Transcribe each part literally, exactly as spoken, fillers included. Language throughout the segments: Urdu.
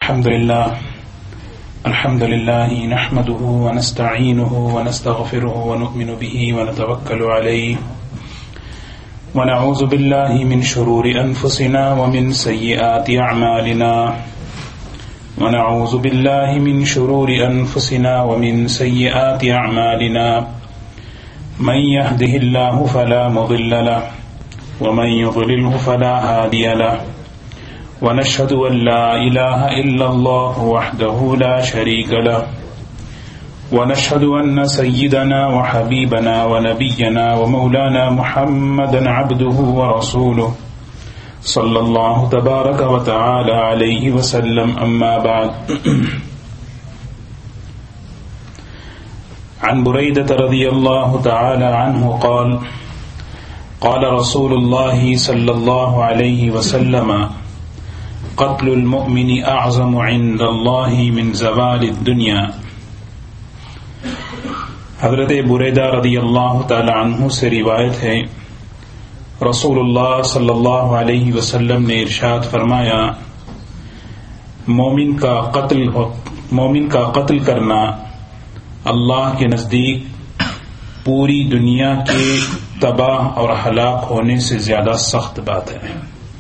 الحمد لله الحمد لله نحمده ونستعينه ونستغفره ونؤمن به ونتوكل عليه ونعوذ بالله من شرور أنفسنا ومن سيئات أعمالنا ونعوذ بالله من شرور أنفسنا ومن سيئات أعمالنا من يهده الله فلا مضل له ومن يضلله فلا هادي له ونشهد أن لا إله إلا الله وحده لا شريك له ونشهد أن سيدنا وحبيبنا ونبينا ومولانا محمدا عبده ورسوله صلى الله تبارك وتعالى عليه وسلم أما بعد عن بريدة رضي الله تعالى عنه قال قال رسول الله صلى الله عليه وسلم قتل المؤمن اعظم عند اللہ من زوال الدنیا۔ حضرت بریدہ رضی اللہ تعالی عنہ سے روایت ہے، رسول اللہ صلی اللہ علیہ وسلم نے ارشاد فرمایا، مومن کا قتل مومن کا قتل کرنا اللہ کے نزدیک پوری دنیا کے تباہ اور ہلاک ہونے سے زیادہ سخت بات ہے۔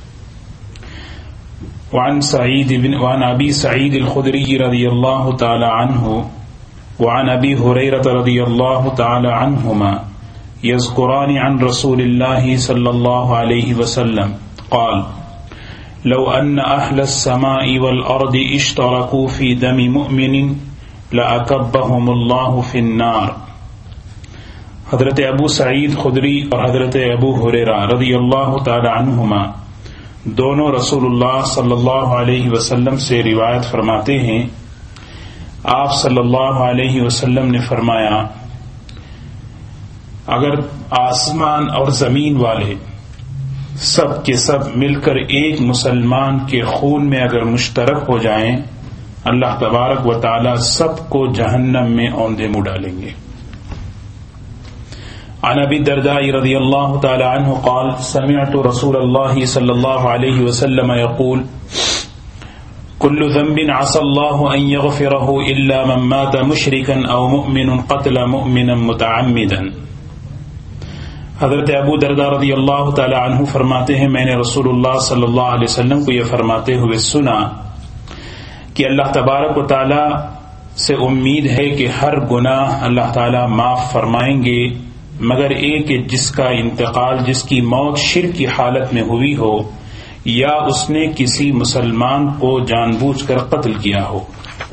وعن سعید بن وعن ابی سعید الخدری رضی اللہ تعالی عنہ وعن ابی ہریرہ رضی اللہ تعالی عنہما یذکران عن رسول اللہ صلی اللہ علیہ وسلم قال لو ان اہل السماء والارض اشترکوا فی دم مؤمن لأکبہم اللہ فی النار۔ حضرت ابو سعید خدری اور حضرت ابو ہریرہ رضی اللہ تعالی عنہما دونوں رسول اللہ صلی اللہ علیہ وسلم سے روایت فرماتے ہیں، آپ صلی اللہ علیہ وسلم نے فرمایا، اگر آسمان اور زمین والے سب کے سب مل کر ایک مسلمان کے خون میں اگر مشترک ہو جائیں، اللہ تبارک و تعالی سب کو جہنم میں اوندے منہ ڈالیں گے۔ عن ابی الدرداء رضی اللہ تعالی عنہ قال سمعت رسول اللہ صلی اللہ علیہ وسلم يقول كل ذنب عسى الله ان يغفره الا من مات مشركا او مؤمن قتل مؤمنا متعمدا۔ حضرت ابو الدرداء رضی اللہ تعالی عنہ فرماتے ہیں، میں نے رسول اللہ صلی اللہ علیہ وسلم کو یہ فرماتے ہوئے سنا کہ اللہ تبارک و تعالی سے امید ہے کہ ہر گناہ اللہ تعالی معاف فرمائیں گے مگر ایک کہ جس کا انتقال جس کی موت شرک کی حالت میں ہوئی ہو یا اس نے کسی مسلمان کو جان بوجھ کر قتل کیا ہو۔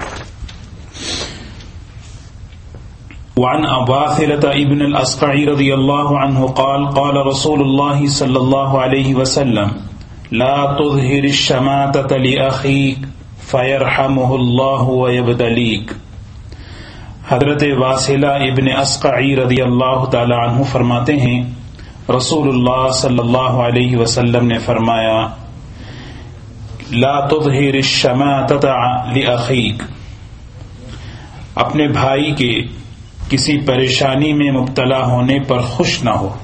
وعن اباثلة ابن الاسقع رضی اللہ عنہ قال قال رسول اللہ صلی اللہ علیہ وسلم لا تظہر الشماتة لأخیک فیرحمہ اللہ ویبتلیک۔ حضرت واصلہ ابن اسقعی رضی اللہ تعالی عنہ فرماتے ہیں، رسول اللہ صلی اللہ علیہ وسلم نے فرمایا، لا تظہر الشماتة لأخیک، اپنے بھائی کے کسی پریشانی میں مبتلا ہونے پر خوش نہ ہو،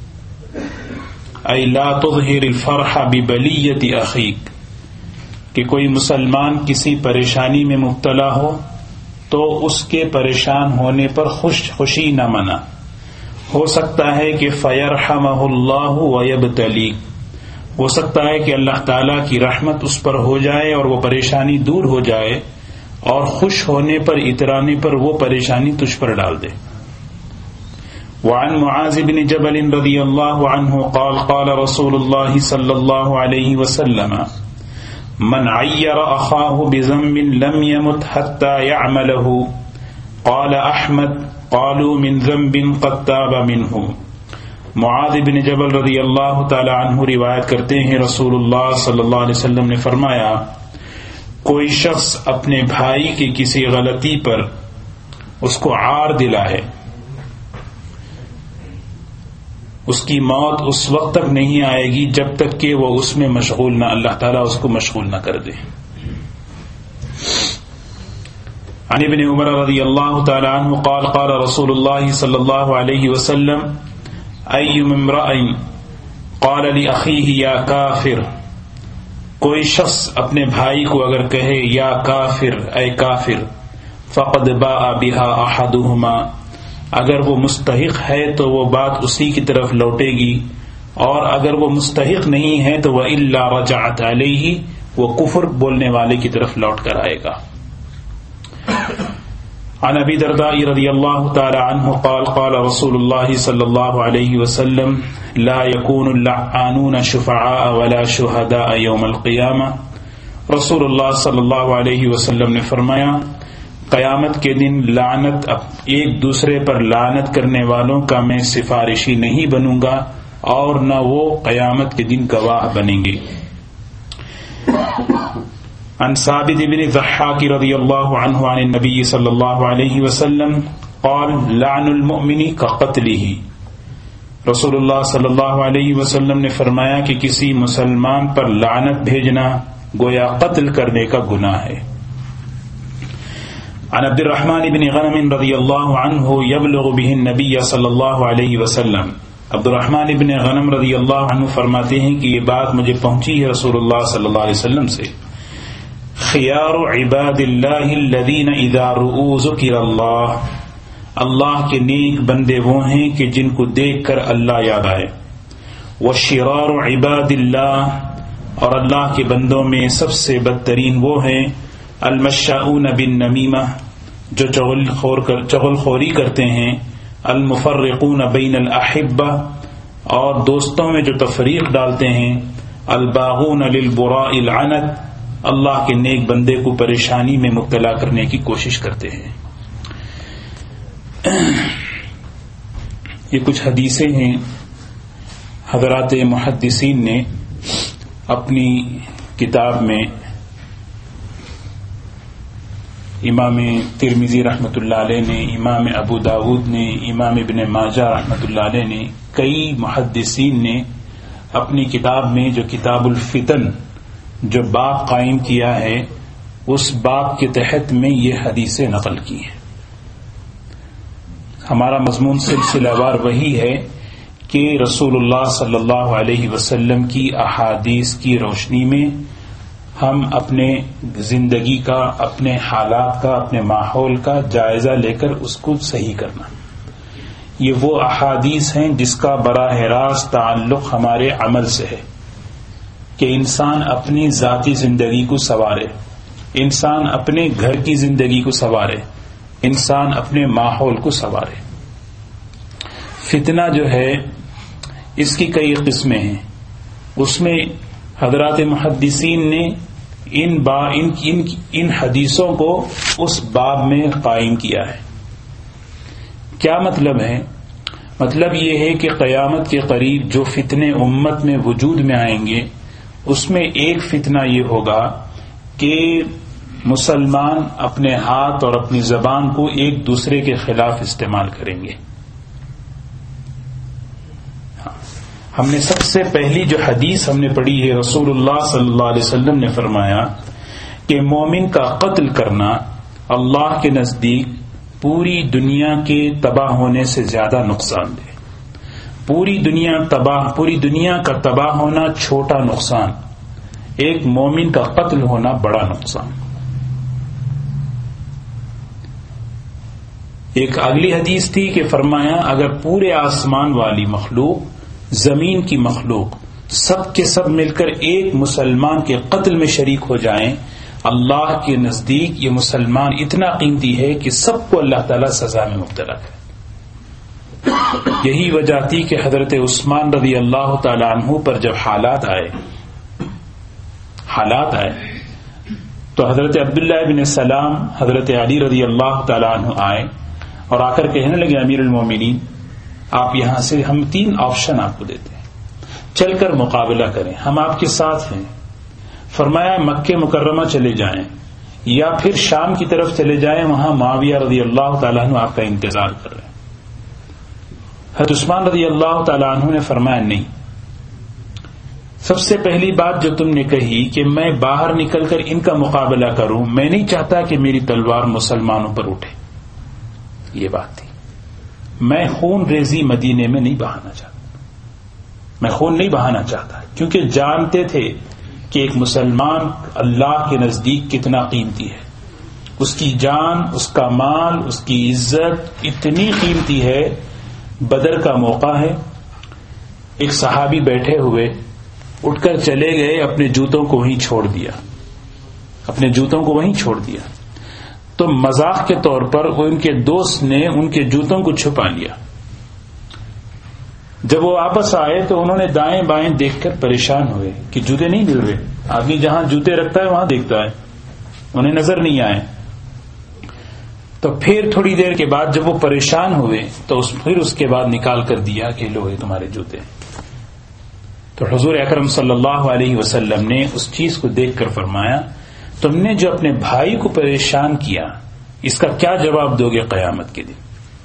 ای لا تظہر الفرح ببلیۃ اخیک، کہ کوئی مسلمان کسی پریشانی میں مبتلا ہو تو اس کے پریشان ہونے پر خوش خوشی نہ منا، ہو سکتا ہے کہ فیرحمہ اللہ ویبتلیک، ہو سکتا ہے کہ اللہ تعالیٰ کی رحمت اس پر ہو جائے اور وہ پریشانی دور ہو جائے اور خوش ہونے پر اترانے پر وہ پریشانی تجھ پر ڈال دے۔ وعن معاذ بن جبل رضی اللہ عنہ قال قال رسول اللہ صلی اللہ علیہ وسلم من عیر اخاہ بذنب لم يمت حتى يعمله قال احمد قالوا من ذنب قد تاب منه۔ معاذ بن جبل رضی اللہ تعالی عنہ روایت کرتے ہیں، رسول اللہ صلی اللہ علیہ وسلم نے فرمایا، کوئی شخص اپنے بھائی کی کسی غلطی پر اس کو عار دلا ہے، اس کی موت اس وقت تک نہیں آئے گی جب تک کہ وہ اس میں مشغول نہ اللہ تعالیٰ اس کو مشغول نہ کر دے۔ عن ابن عمر رضی اللہ تعالی عنہ قال قال رسول اللہ صلی اللہ علیہ وسلم ای امرئ قال لأخیہ یا کافر کوئی شخص اپنے بھائی کو اگر کہے یا کافر اے کافر فقد باء بها احدهما، اگر وہ مستحق ہے تو وہ بات اسی کی طرف لوٹے گی، اور اگر وہ مستحق نہیں ہے تو وَإِلَّا رَجَعَتْ عَلَيْهِ، وہ کفر بولنے والے کی طرف لوٹ کر آئے گا۔ عن ابی درداء رضی اللہ تعالی عنہ قال قال رسول اللہ صلی اللہ علیہ وسلم لا يكون اللعانون شفعاء ولا شهداء يوم القیامہ۔ رسول اللہ صلی اللہ علیہ وسلم نے فرمایا قیامت کے دن لعنت ایک دوسرے پر لعنت کرنے والوں کا میں سفارشی نہیں بنوں گا، اور نہ وہ قیامت کے دن گواہ بنیں گے۔ عن ثابت بن الضحاك رضی اللہ عنہ عن النبی صلی اللہ علیہ وسلم قال لعن المؤمن كقتله، رسول اللہ صلی اللہ علیہ وسلم نے فرمایا کہ کسی مسلمان پر لعنت بھیجنا گویا قتل کرنے کا گناہ ہے۔ عن عبد الرحمن بن غنم رضی اللہ عنہ یبلغ به النبی صلی اللہ علیہ وسلم، عبد الرحمن بن غنم رضی اللہ عنہ فرماتے ہیں کہ یہ بات مجھے پہنچی ہے رسول اللہ صلی اللہ علیہ وسلم سے، خیار عباد اللہ الذین اذا رؤوا ذکر اللہ، اللہ کے نیک بندے وہ ہیں کہ جن کو دیکھ کر اللہ یاد آئے، وشرار عباد اللہ، اور اللہ کے بندوں میں سب سے بدترین وہ ہیں المشاؤون بالنمیمہ، جو چغل خور کر چغل خوری کرتے ہیں، المفرقون بین الاحبہ، اور دوستوں میں جو تفریق ڈالتے ہیں، الباغون للبراء العنت، اللہ کے نیک بندے کو پریشانی میں مبتلا کرنے کی کوشش کرتے ہیں۔ یہ کچھ حدیثیں ہیں حضرات محدثین نے اپنی کتاب میں، امام ترمذی رحمۃ اللہ علیہ نے، امام ابو داود نے، امام ابن ماجہ رحمۃ اللہ علیہ نے، کئی محدثین نے اپنی کتاب میں جو کتاب الفتن جو باب قائم کیا ہے، اس باب کے تحت میں یہ حدیثیں نقل کی ہیں۔ ہمارا مضمون سلسلہ وار وہی ہے کہ رسول اللہ صلی اللہ علیہ وسلم کی احادیث کی روشنی میں ہم اپنے زندگی کا، اپنے حالات کا، اپنے ماحول کا جائزہ لے کر اس کو صحیح کرنا۔ یہ وہ احادیث ہیں جس کا براہ راست تعلق ہمارے عمل سے ہے کہ انسان اپنی ذاتی زندگی کو سنوارے، انسان اپنے گھر کی زندگی کو سنوارے، انسان اپنے ماحول کو سنوارے۔ فتنہ جو ہے اس کی کئی قسمیں ہیں، اس میں حضرات محدثین نے ان با ان, ان, ان حدیثوں کو اس باب میں قائم کیا ہے۔ کیا مطلب ہے؟ مطلب یہ ہے کہ قیامت کے قریب جو فتنے امت میں وجود میں آئیں گے، اس میں ایک فتنہ یہ ہوگا کہ مسلمان اپنے ہاتھ اور اپنی زبان کو ایک دوسرے کے خلاف استعمال کریں گے۔ ہم نے سب سے پہلی جو حدیث ہم نے پڑھی ہے، رسول اللہ صلی اللہ علیہ وسلم نے فرمایا کہ مومن کا قتل کرنا اللہ کے نزدیک پوری دنیا کے تباہ ہونے سے زیادہ نقصان دہ۔ پوری دنیا تباہ پوری دنیا کا تباہ ہونا چھوٹا نقصان، ایک مومن کا قتل ہونا بڑا نقصان۔ ایک اگلی حدیث تھی کہ فرمایا اگر پورے آسمان والی مخلوق، زمین کی مخلوق سب کے سب مل کر ایک مسلمان کے قتل میں شریک ہو جائیں، اللہ کے نزدیک یہ مسلمان اتنا قیمتی ہے کہ سب کو اللہ تعالیٰ سزا میں مبتلا کرے۔ یہی وجہ تھی کہ حضرت عثمان رضی اللہ تعالی عنہ پر جب حالات آئے حالات آئے تو حضرت عبداللہ بن سلام حضرت علی رضی اللہ تعالی عنہ آئے اور آ کر کہنے لگے امیر المومنین، آپ یہاں سے ہم تین آپشن آپ کو دیتے ہیں، چل کر مقابلہ کریں، ہم آپ کے ساتھ ہیں۔ فرمایا مکہ مکرمہ چلے جائیں یا پھر شام کی طرف چلے جائیں، وہاں معاویہ رضی اللہ تعالیٰ عنہ آپ کا انتظار کر رہے ہیں۔ حضرت عثمان رضی اللہ تعالیٰ عنہ نے فرمایا نہیں، سب سے پہلی بات جو تم نے کہی کہ میں باہر نکل کر ان کا مقابلہ کروں، میں نہیں چاہتا کہ میری تلوار مسلمانوں پر اٹھے، یہ بات تھی۔ میں خون ریزی مدینے میں نہیں بہانا چاہتا، میں خون نہیں بہانا چاہتا، کیونکہ جانتے تھے کہ ایک مسلمان اللہ کے نزدیک کتنا قیمتی ہے. اس کی جان، اس کا مال، اس کی عزت اتنی قیمتی ہے. بدر کا موقع ہے، ایک صحابی بیٹھے ہوئے اٹھ کر چلے گئے، اپنے جوتوں کو وہیں چھوڑ دیا اپنے جوتوں کو وہیں چھوڑ دیا تو مذاق کے طور پر ان کے دوست نے ان کے جوتوں کو چھپا لیا. جب وہ واپس آئے تو انہوں نے دائیں بائیں دیکھ کر پریشان ہوئے کہ جوتے نہیں مل رہے. آدمی جہاں جوتے رکھتا ہے وہاں دیکھتا ہے، انہیں نظر نہیں آئے. تو پھر تھوڑی دیر کے بعد جب وہ پریشان ہوئے تو اس پھر اس کے بعد نکال کر دیا کہ لو یہ تمہارے جوتے. تو حضور اکرم صلی اللہ علیہ وسلم نے اس چیز کو دیکھ کر فرمایا تم نے جو اپنے بھائی کو پریشان کیا اس کا کیا جواب دو گے قیامت کے دن؟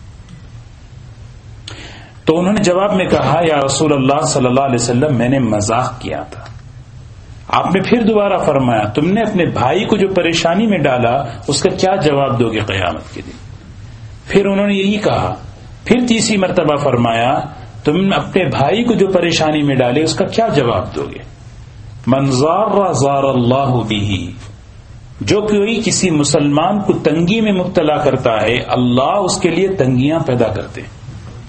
تو انہوں نے جواب میں کہا یا رسول اللہ صلی اللہ علیہ وسلم میں نے مذاق کیا تھا. آپ نے پھر دوبارہ فرمایا تم نے اپنے بھائی کو جو پریشانی میں ڈالا اس کا کیا جواب دو گے قیامت کے دن؟ پھر انہوں نے یہی کہا. پھر تیسری مرتبہ فرمایا تم اپنے بھائی کو جو پریشانی میں ڈالے اس کا کیا جواب دو گے؟ من زار زار اللہ بہ، جو کوئی کسی مسلمان کو تنگی میں مبتلا کرتا ہے اللہ اس کے لیے تنگیاں پیدا کرتے ہیں.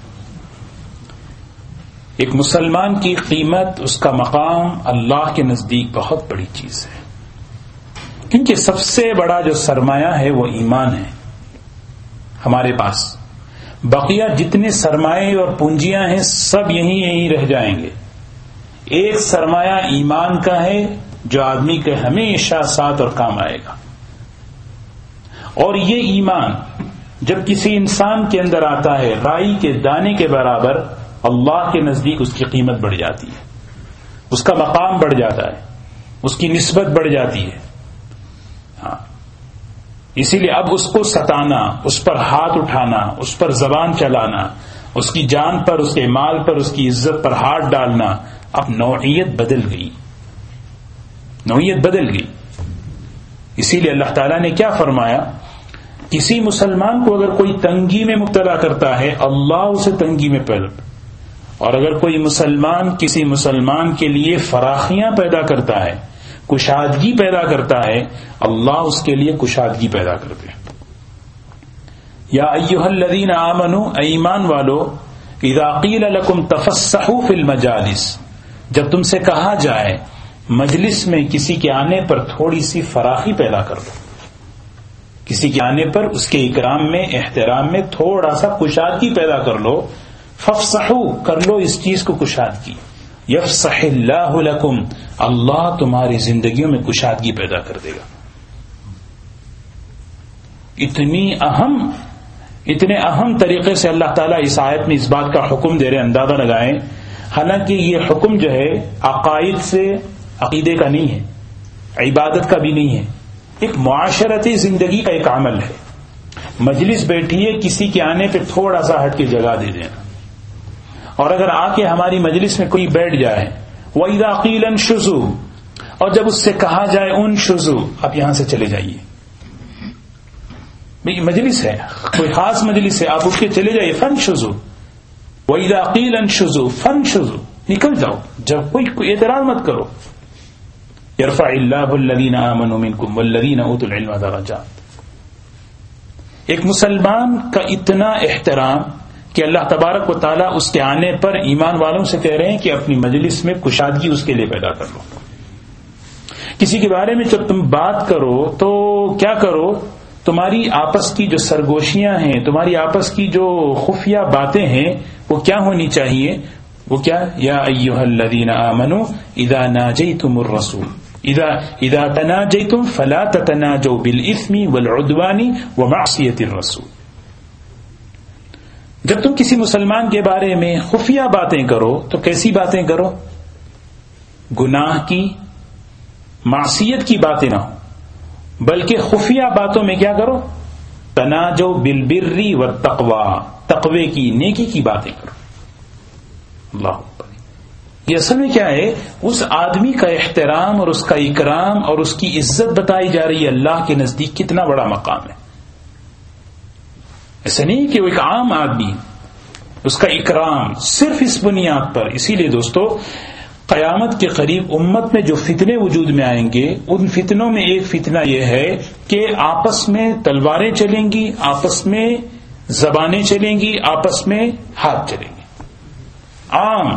ایک مسلمان کی قیمت، اس کا مقام اللہ کے نزدیک بہت بڑی چیز ہے، کیونکہ سب سے بڑا جو سرمایہ ہے وہ ایمان ہے ہمارے پاس. بقیہ جتنے سرمایے اور پونجیاں ہیں سب یہیں یہیں رہ جائیں گے. ایک سرمایہ ایمان کا ہے جو آدمی کے ہمیشہ ساتھ اور کام آئے گا. اور یہ ایمان جب کسی انسان کے اندر آتا ہے رائی کے دانے کے برابر، اللہ کے نزدیک اس کی قیمت بڑھ جاتی ہے، اس کا مقام بڑھ جاتا ہے، اس کی نسبت بڑھ جاتی ہے. ہاں اسی لیے اب اس کو ستانا، اس پر ہاتھ اٹھانا، اس پر زبان چلانا، اس کی جان پر، اس کے مال پر، اس کی عزت پر ہاتھ ڈالنا، اب نوعیت بدل گئی نوعیت بدل گئی. اسی لیے اللہ تعالیٰ نے کیا فرمایا؟ کسی مسلمان کو اگر کوئی تنگی میں مبتلا کرتا ہے اللہ اسے تنگی میں پیدا، اور اگر کوئی مسلمان کسی مسلمان کے لیے فراخیاں پیدا کرتا ہے، کشادگی پیدا کرتا ہے، اللہ اس کے لیے کشادگی پیدا کرتے ہیں. یا ایھا الذین آمنوا، اے ایمان والو، اذا قیل لکم تفسحوا فی المجالس، جب تم سے کہا جائے مجلس میں کسی کے آنے پر تھوڑی سی فراخی پیدا کر دو، کسی کے آنے پر اس کے اکرام میں، احترام میں تھوڑا سا کشادگی پیدا کر لو. فافصحوا، کر لو اس چیز کو کشادگی. یفصح اللہ لکم، اللہ تمہاری زندگیوں میں کشادگی پیدا کر دے گا. اتنی اہم اتنے اہم طریقے سے اللہ تعالیٰ اس آیت میں اس بات کا حکم دے رہے، اندازہ لگائیں. حالانکہ یہ حکم جو ہے عقائد سے، عقیدے کا نہیں ہے، عبادت کا بھی نہیں ہے، ایک معاشرتی زندگی کا ایک عمل ہے. مجلس بیٹھیے، کسی کے آنے پہ تھوڑا سا ہٹ کے جگہ دے دینا. اور اگر آ کے ہماری مجلس میں کوئی بیٹھ جائے، وَإِذَا قِيلَ انشُزُوا، اور جب اس سے کہا جائے انشُزُوا، آپ یہاں سے چلے جائیے. مجلس ہے، کوئی خاص مجلس ہے، آپ اٹھ کے چلے جائیے. فَانشُزُوا، وَإِذَا قِيلَ انشُزُوا فَانشُزُوا، نکل جاؤ. جب کوئی کوئی اعتراض مت کرو. يَرْفَعِ اللَّهُ الَّذِينَ آمَنُوا مِنكُمْ وَالَّذِينَ أُوتُوا الْعِلْمَ دَرَجَاتٍ. ایک مسلمان کا اتنا احترام کہ اللہ تبارک و تعالیٰ اس کے آنے پر ایمان والوں سے کہہ رہے ہیں کہ اپنی مجلس میں کشادگی اس کے لیے پیدا کر لو. کسی کے بارے میں جب تم بات کرو تو کیا کرو، تمہاری آپس کی جو سرگوشیاں ہیں، تمہاری آپس کی جو خفیہ باتیں ہیں وہ کیا ہونی چاہیے؟ وہ کیا؟ یا ایھا الذین آمنوا اذا ناجیتم الرسول اذا اذا تناجیتم فلا تتناجوا بالاثم والعدوان ومعصیۃ الرسول. جب تم کسی مسلمان کے بارے میں خفیہ باتیں کرو تو کیسی باتیں کرو؟ گناہ کی، معصیت کی باتیں نہ ہو، بلکہ خفیہ باتوں میں کیا کرو؟ تناجو بالبر والتقوی، تقوی کی، نیکی کی باتیں کرو. اللہ اکبر. یہ اصل میں کیا ہے؟ اس آدمی کا احترام اور اس کا اکرام اور اس کی عزت بتائی جا رہی ہے. اللہ کے نزدیک کتنا بڑا مقام ہے. ایسا نہیں کہ وہ ایک عام آدمی، اس کا اکرام صرف اس بنیاد پر. اسی لیے دوستو قیامت کے قریب امت میں جو فتنے وجود میں آئیں گے، ان فتنوں میں ایک فتنہ یہ ہے کہ آپس میں تلواریں چلیں گی، آپس میں زبانیں چلیں گی، آپس میں ہاتھ چلیں گے، عام۔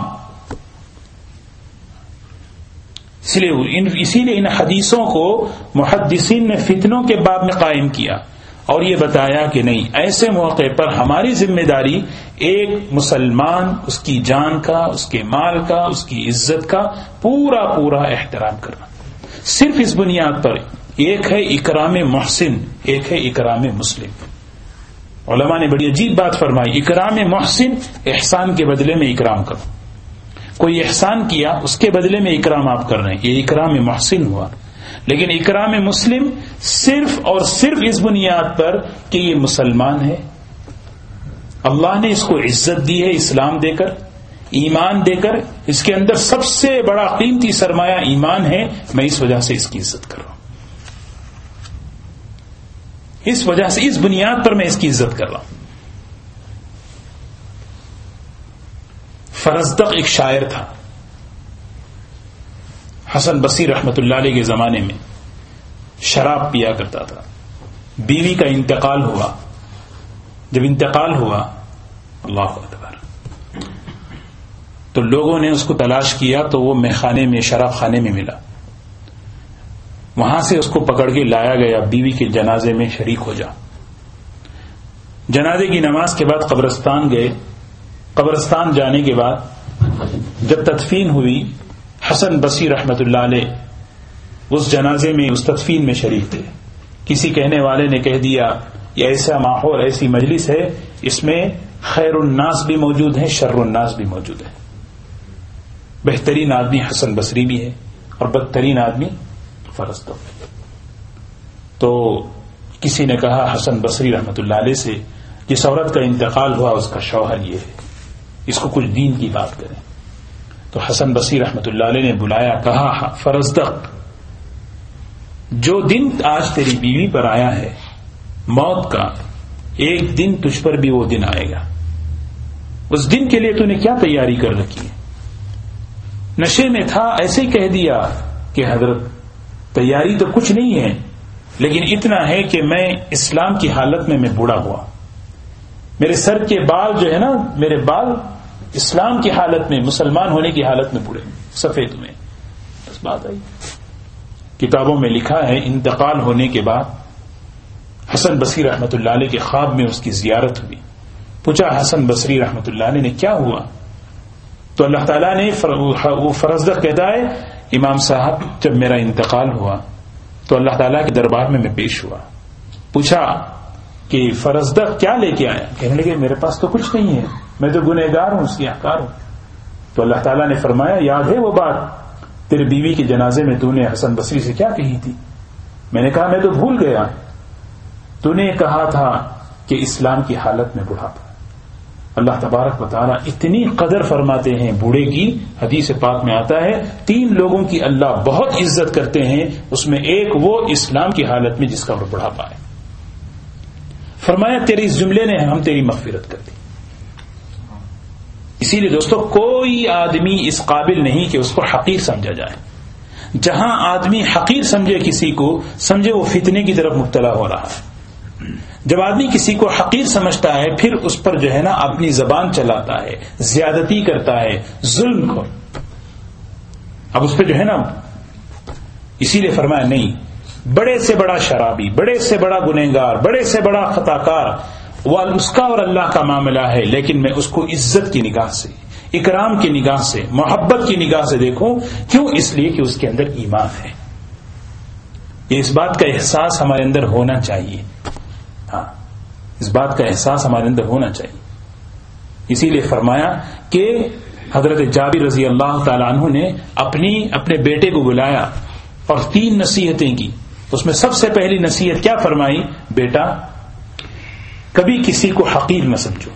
اس لیے اسی لیے ان حدیثوں کو محدثین نے فتنوں کے باب میں قائم کیا اور یہ بتایا کہ نہیں، ایسے موقع پر ہماری ذمہ داری ایک مسلمان، اس کی جان کا، اس کے مال کا، اس کی عزت کا پورا پورا احترام کرنا۔ صرف اس بنیاد پر ایک ہے اکرام محسن، ایک ہے اکرام مسلم۔ علماء نے بڑی عجیب بات فرمائی، اکرام محسن احسان کے بدلے میں اکرام کرو، کوئی احسان کیا اس کے بدلے میں اکرام آپ کر رہے ہیں، یہ اکرام محسن ہوا۔ لیکن اکرام مسلم صرف اور صرف اس بنیاد پر کہ یہ مسلمان ہے، اللہ نے اس کو عزت دی ہے اسلام دے کر، ایمان دے کر، اس کے اندر سب سے بڑا قیمتی سرمایہ ایمان ہے، میں اس وجہ سے اس کی عزت کر رہا ہوں، اس وجہ سے اس بنیاد پر میں اس کی عزت کر رہا ہوں۔ فرزدق ایک شاعر تھا، حسن بصری رحمت اللہ علیہ کے زمانے میں شراب پیا کرتا تھا، بیوی کا انتقال ہوا، جب انتقال ہوا اللہ اکبر تو لوگوں نے اس کو تلاش کیا تو وہ میخانے میں، شراب خانے میں ملا، وہاں سے اس کو پکڑ کے لایا گیا، بیوی کے جنازے میں شریک ہو جا۔ جنازے کی نماز کے بعد قبرستان گئے، قبرستان جانے کے بعد جب تدفین ہوئی، حسن بصری رحمت اللہ علیہ اس جنازے میں، اس تدفین میں شریک تھے۔ کسی کہنے والے نے کہہ دیا یہ ایسا ماحول، ایسی مجلس ہے، اس میں خیر الناس بھی موجود ہیں، شر الناس بھی موجود ہیں، بہترین آدمی حسن بصری بھی ہے اور بدترین آدمی فرزدق۔ تو کسی نے کہا حسن بصری رحمت اللہ علیہ سے، جس عورت کا انتقال ہوا اس کا شوہر یہ ہے، اس کو کچھ دین کی بات کریں۔ تو حسن بصری رحمت اللہ علیہ نے بلایا، کہا فرزدق، جو دن آج تیری بیوی پر آیا ہے موت کا، ایک دن تجھ پر بھی وہ دن آئے گا، اس دن کے لیے تو نے کیا تیاری کر رکھی ہے؟ نشے میں تھا، ایسے ہی کہہ دیا کہ حضرت تیاری تو کچھ نہیں ہے، لیکن اتنا ہے کہ میں اسلام کی حالت میں میں بوڑھا ہوا، میرے سر کے بال جو ہے نا، میرے بال اسلام کی حالت میں، مسلمان ہونے کی حالت میں بوڑھے سفید ہوئے۔ بس بات آئی، کتابوں میں لکھا ہے انتقال ہونے کے بعد حسن بصری رحمت اللہ علیہ کے خواب میں اس کی زیارت ہوئی۔ پوچھا حسن بصری رحمت اللہ علیہ نے کیا ہوا؟ تو اللہ تعالیٰ نے، وہ فرزدق کہتا ہے امام صاحب جب میرا انتقال ہوا تو اللہ تعالیٰ کے دربار میں میں پیش ہوا، پوچھا کہ فرزدق کیا لے کے آیا؟ کہنے لگے میرے پاس تو کچھ نہیں ہے، میں تو گنہگار ہوں، سیاہکار ہوں۔ تو اللہ تعالیٰ نے فرمایا یاد ہے وہ بات تیرے بیوی کے جنازے میں تو نے حسن بصری سے کیا کہی تھی؟ میں نے کہا میں تو بھول گیا، تو نے کہا تھا کہ اسلام کی حالت میں بڑھاپا۔ اللہ تبارک و تعالیٰ اتنی قدر فرماتے ہیں بوڑھے کی، حدیث پاک میں آتا ہے تین لوگوں کی اللہ بہت عزت کرتے ہیں، اس میں ایک وہ اسلام کی حالت میں جس کا وہ بڑھاپا ہے۔ فرمایا تیرے اس جملے نے ہم تیری مغفرت کر دی۔ اسی لیے دوستو کوئی آدمی اس قابل نہیں کہ اس کو حقیر سمجھا جائے۔ جہاں آدمی حقیر سمجھے کسی کو، سمجھے وہ فتنے کی طرف مبتلا ہو رہا ہے۔ جب آدمی کسی کو حقیر سمجھتا ہے پھر اس پر جو ہے نا اپنی زبان چلاتا ہے، زیادتی کرتا ہے، ظلم کو، اب اس پہ جو ہے نا، اسی لیے فرمایا نہیں، بڑے سے بڑا شرابی، بڑے سے بڑا گنہگار، بڑے سے بڑا خطا کار، وہ اس کا اور اللہ کا معاملہ ہے، لیکن میں اس کو عزت کی نگاہ سے، اکرام کی نگاہ سے، محبت کی نگاہ سے دیکھوں۔ کیوں؟ اس لیے کہ اس کے اندر ایمان ہے۔ یہ اس بات کا احساس ہمارے اندر ہونا چاہیے، ہاں اس بات کا احساس ہمارے اندر ہونا چاہیے۔ اسی لیے فرمایا کہ حضرت جابر رضی اللہ تعالی عنہ نے اپنی اپنے بیٹے کو بلایا اور تین نصیحتیں کی۔ اس میں سب سے پہلی نصیحت کیا فرمائی؟ بیٹا کبھی کسی کو حقیر نہ سمجھو،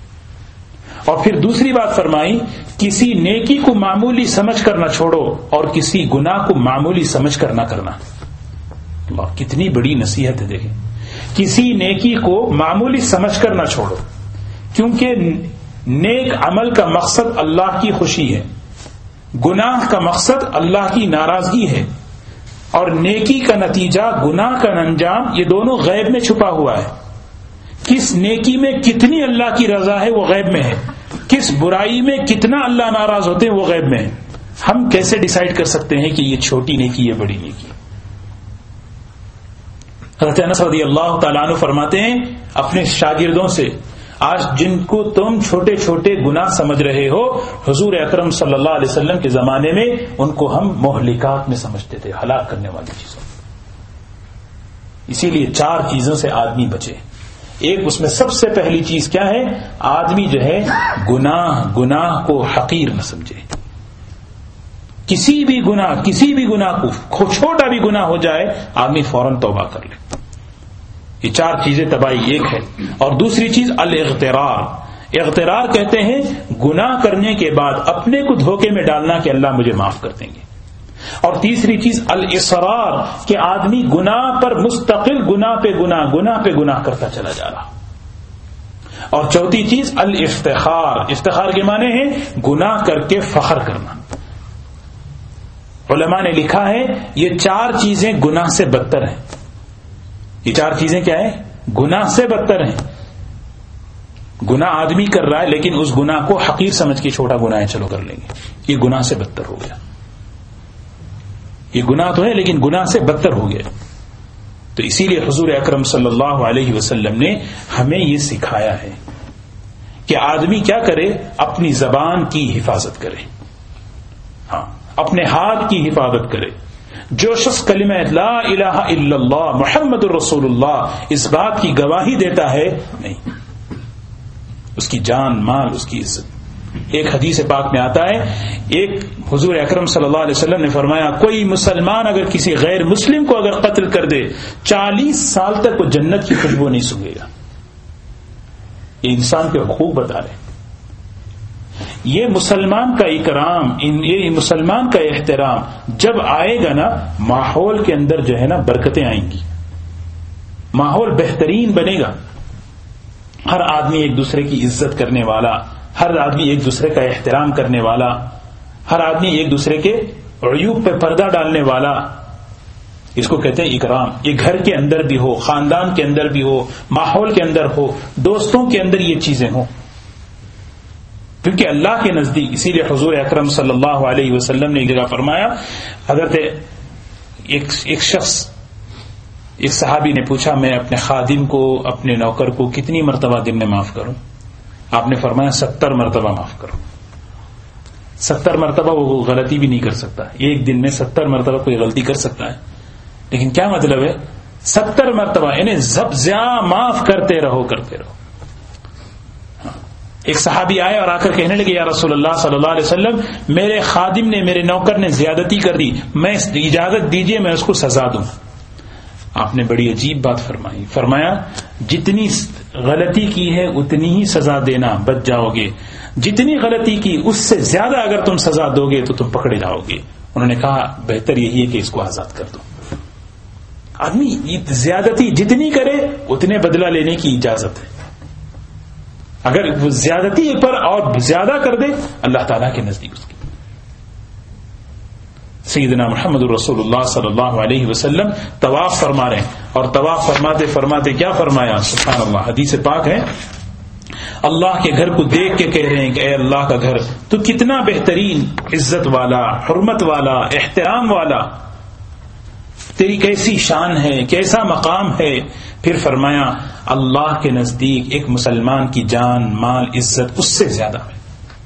اور پھر دوسری بات فرمائی کسی نیکی کو معمولی سمجھ کر نہ چھوڑو اور کسی گناہ کو معمولی سمجھ کر نہ کرنا۔ اللہ کتنی بڑی نصیحت ہے، دیکھیں، کسی نیکی کو معمولی سمجھ کر نہ چھوڑو، کیونکہ نیک عمل کا مقصد اللہ کی خوشی ہے۔ گناہ کا مقصد اللہ کی ناراضگی ہے، اور نیکی کا نتیجہ گناہ کا انجام، یہ دونوں غیب میں چھپا ہوا ہے. کس نیکی میں کتنی اللہ کی رضا ہے وہ غیب میں ہے، کس برائی میں کتنا اللہ ناراض ہوتے ہیں وہ غیب میں ہے. ہم کیسے ڈیسائیڈ کر سکتے ہیں کہ یہ چھوٹی نیکی ہے بڑی نیکی؟ حضرت انس رضی اللہ تعالیٰ عنہ فرماتے ہیں اپنے شاگردوں سے، آج جن کو تم چھوٹے چھوٹے گناہ سمجھ رہے ہو، حضور اکرم صلی اللہ علیہ وسلم کے زمانے میں ان کو ہم مہلکات میں سمجھتے تھے، ہلاک کرنے والی چیزوں. اسی لیے چار چیزوں سے آدمی بچے. ایک اس میں سب سے پہلی چیز کیا ہے؟ آدمی جو ہے گناہ گناہ کو حقیر نہ سمجھے. کسی بھی گناہ کسی بھی گناہ کو چھوٹا بھی گناہ ہو جائے آدمی فوراً توبہ کر لے. یہ چار چیزیں تباہی ایک ہے. اور دوسری چیز الاغترار. اغترار کہتے ہیں گناہ کرنے کے بعد اپنے کو دھوکے میں ڈالنا کہ اللہ مجھے معاف کر دیں گے. اور تیسری چیز الاصرار، کہ آدمی گناہ پر مستقل گناہ پہ گناہ گناہ پہ گناہ کرتا چلا جا رہا. اور چوتھی چیز الافتخار. افتخار کے معنی ہے گناہ کر کے فخر کرنا. علماء نے لکھا ہے یہ چار چیزیں گناہ سے بدتر ہیں. یہ چار چیزیں کیا ہیں؟ گناہ سے بدتر ہیں. گناہ آدمی کر رہا ہے لیکن اس گناہ کو حقیر سمجھ کے چھوٹا گناہ ہے چلو کر لیں گے، یہ گناہ سے بدتر ہو گیا. یہ گناہ تو ہے لیکن گناہ سے بدتر ہو گیا. تو اسی لیے حضور اکرم صلی اللہ علیہ وسلم نے ہمیں یہ سکھایا ہے کہ آدمی کیا کرے؟ اپنی زبان کی حفاظت کرے، ہاں اپنے ہاتھ کی حفاظت کرے. جو شخص کلمہ لا الہ الا اللہ محمد الرسول اللہ اس بات کی گواہی دیتا ہے، نہیں، اس کی جان مال اس کی عزت. ایک حدیث پاک میں آتا ہے، ایک حضور اکرم صلی اللہ علیہ وسلم نے فرمایا کوئی مسلمان اگر کسی غیر مسلم کو اگر قتل کر دے چالیس سال تک وہ جنت کی خوشبو نہیں سونگے گا. یہ انسان کے حقوق بتا رہے. یہ مسلمان کا اکرام، یہ مسلمان کا احترام جب آئے گا نا، ماحول کے اندر جو ہے نا برکتیں آئیں گی، ماحول بہترین بنے گا. ہر آدمی ایک دوسرے کی عزت کرنے والا، ہر آدمی ایک دوسرے کا احترام کرنے والا، ہر آدمی ایک دوسرے کے عیوب پہ پردہ ڈالنے والا. اس کو کہتے ہیں اکرام. یہ گھر کے اندر بھی ہو، خاندان کے اندر بھی ہو، ماحول کے اندر ہو، دوستوں کے اندر یہ چیزیں ہوں. کیونکہ اللہ کے نزدیک، اسی لیے حضور اکرم صلی اللہ علیہ وسلم نے ایک جگہ فرمایا، حضرت ایک ایک شخص ایک صحابی نے پوچھا میں اپنے خادم کو، اپنے نوکر کو کتنی مرتبہ دن میں معاف کروں؟ آپ نے فرمایا ستر مرتبہ معاف کرو. ستر مرتبہ وہ غلطی بھی نہیں کر سکتا. ایک دن میں ستر مرتبہ کوئی غلطی کر سکتا ہے، لیکن کیا مطلب ہے؟ ستر مرتبہ یعنی زب زیاں معاف کرتے رہو کرتے رہو. ایک صحابی آئے اور آ کر کہنے لگے یا رسول اللہ صلی اللہ علیہ وسلم میرے خادم نے، میرے نوکر نے زیادتی کر دی، میں اجازت دیجئے میں اس کو سزا دوں. آپ نے بڑی عجیب بات فرمائی. فرمایا جتنی غلطی کی ہے اتنی ہی سزا دینا، بچ جاؤ گے. جتنی غلطی کی اس سے زیادہ اگر تم سزا دو گے تو تم پکڑے جاؤ گے. انہوں نے کہا بہتر یہی ہے کہ اس کو آزاد کر دو. آدمی زیادتی جتنی کرے اتنے بدلہ لینے کی اجازت ہے. اگر وہ زیادتی پر اور زیادہ کر دے اللہ تعالیٰ کے نزدیک اس کی. سیدنا محمد الرسول اللہ صلی اللہ علیہ وسلم طواف فرما رہے ہیں، اور طواف فرماتے فرماتے کیا فرمایا؟ سبحان اللہ، حدیث پاک ہے، اللہ کے گھر کو دیکھ کے کہہ رہے ہیں کہ اے اللہ کا گھر تو کتنا بہترین، عزت والا، حرمت والا، احترام والا، تیری کیسی شان ہے، کیسا مقام ہے. پھر فرمایا اللہ کے نزدیک ایک مسلمان کی جان مال عزت اس سے زیادہ ہے.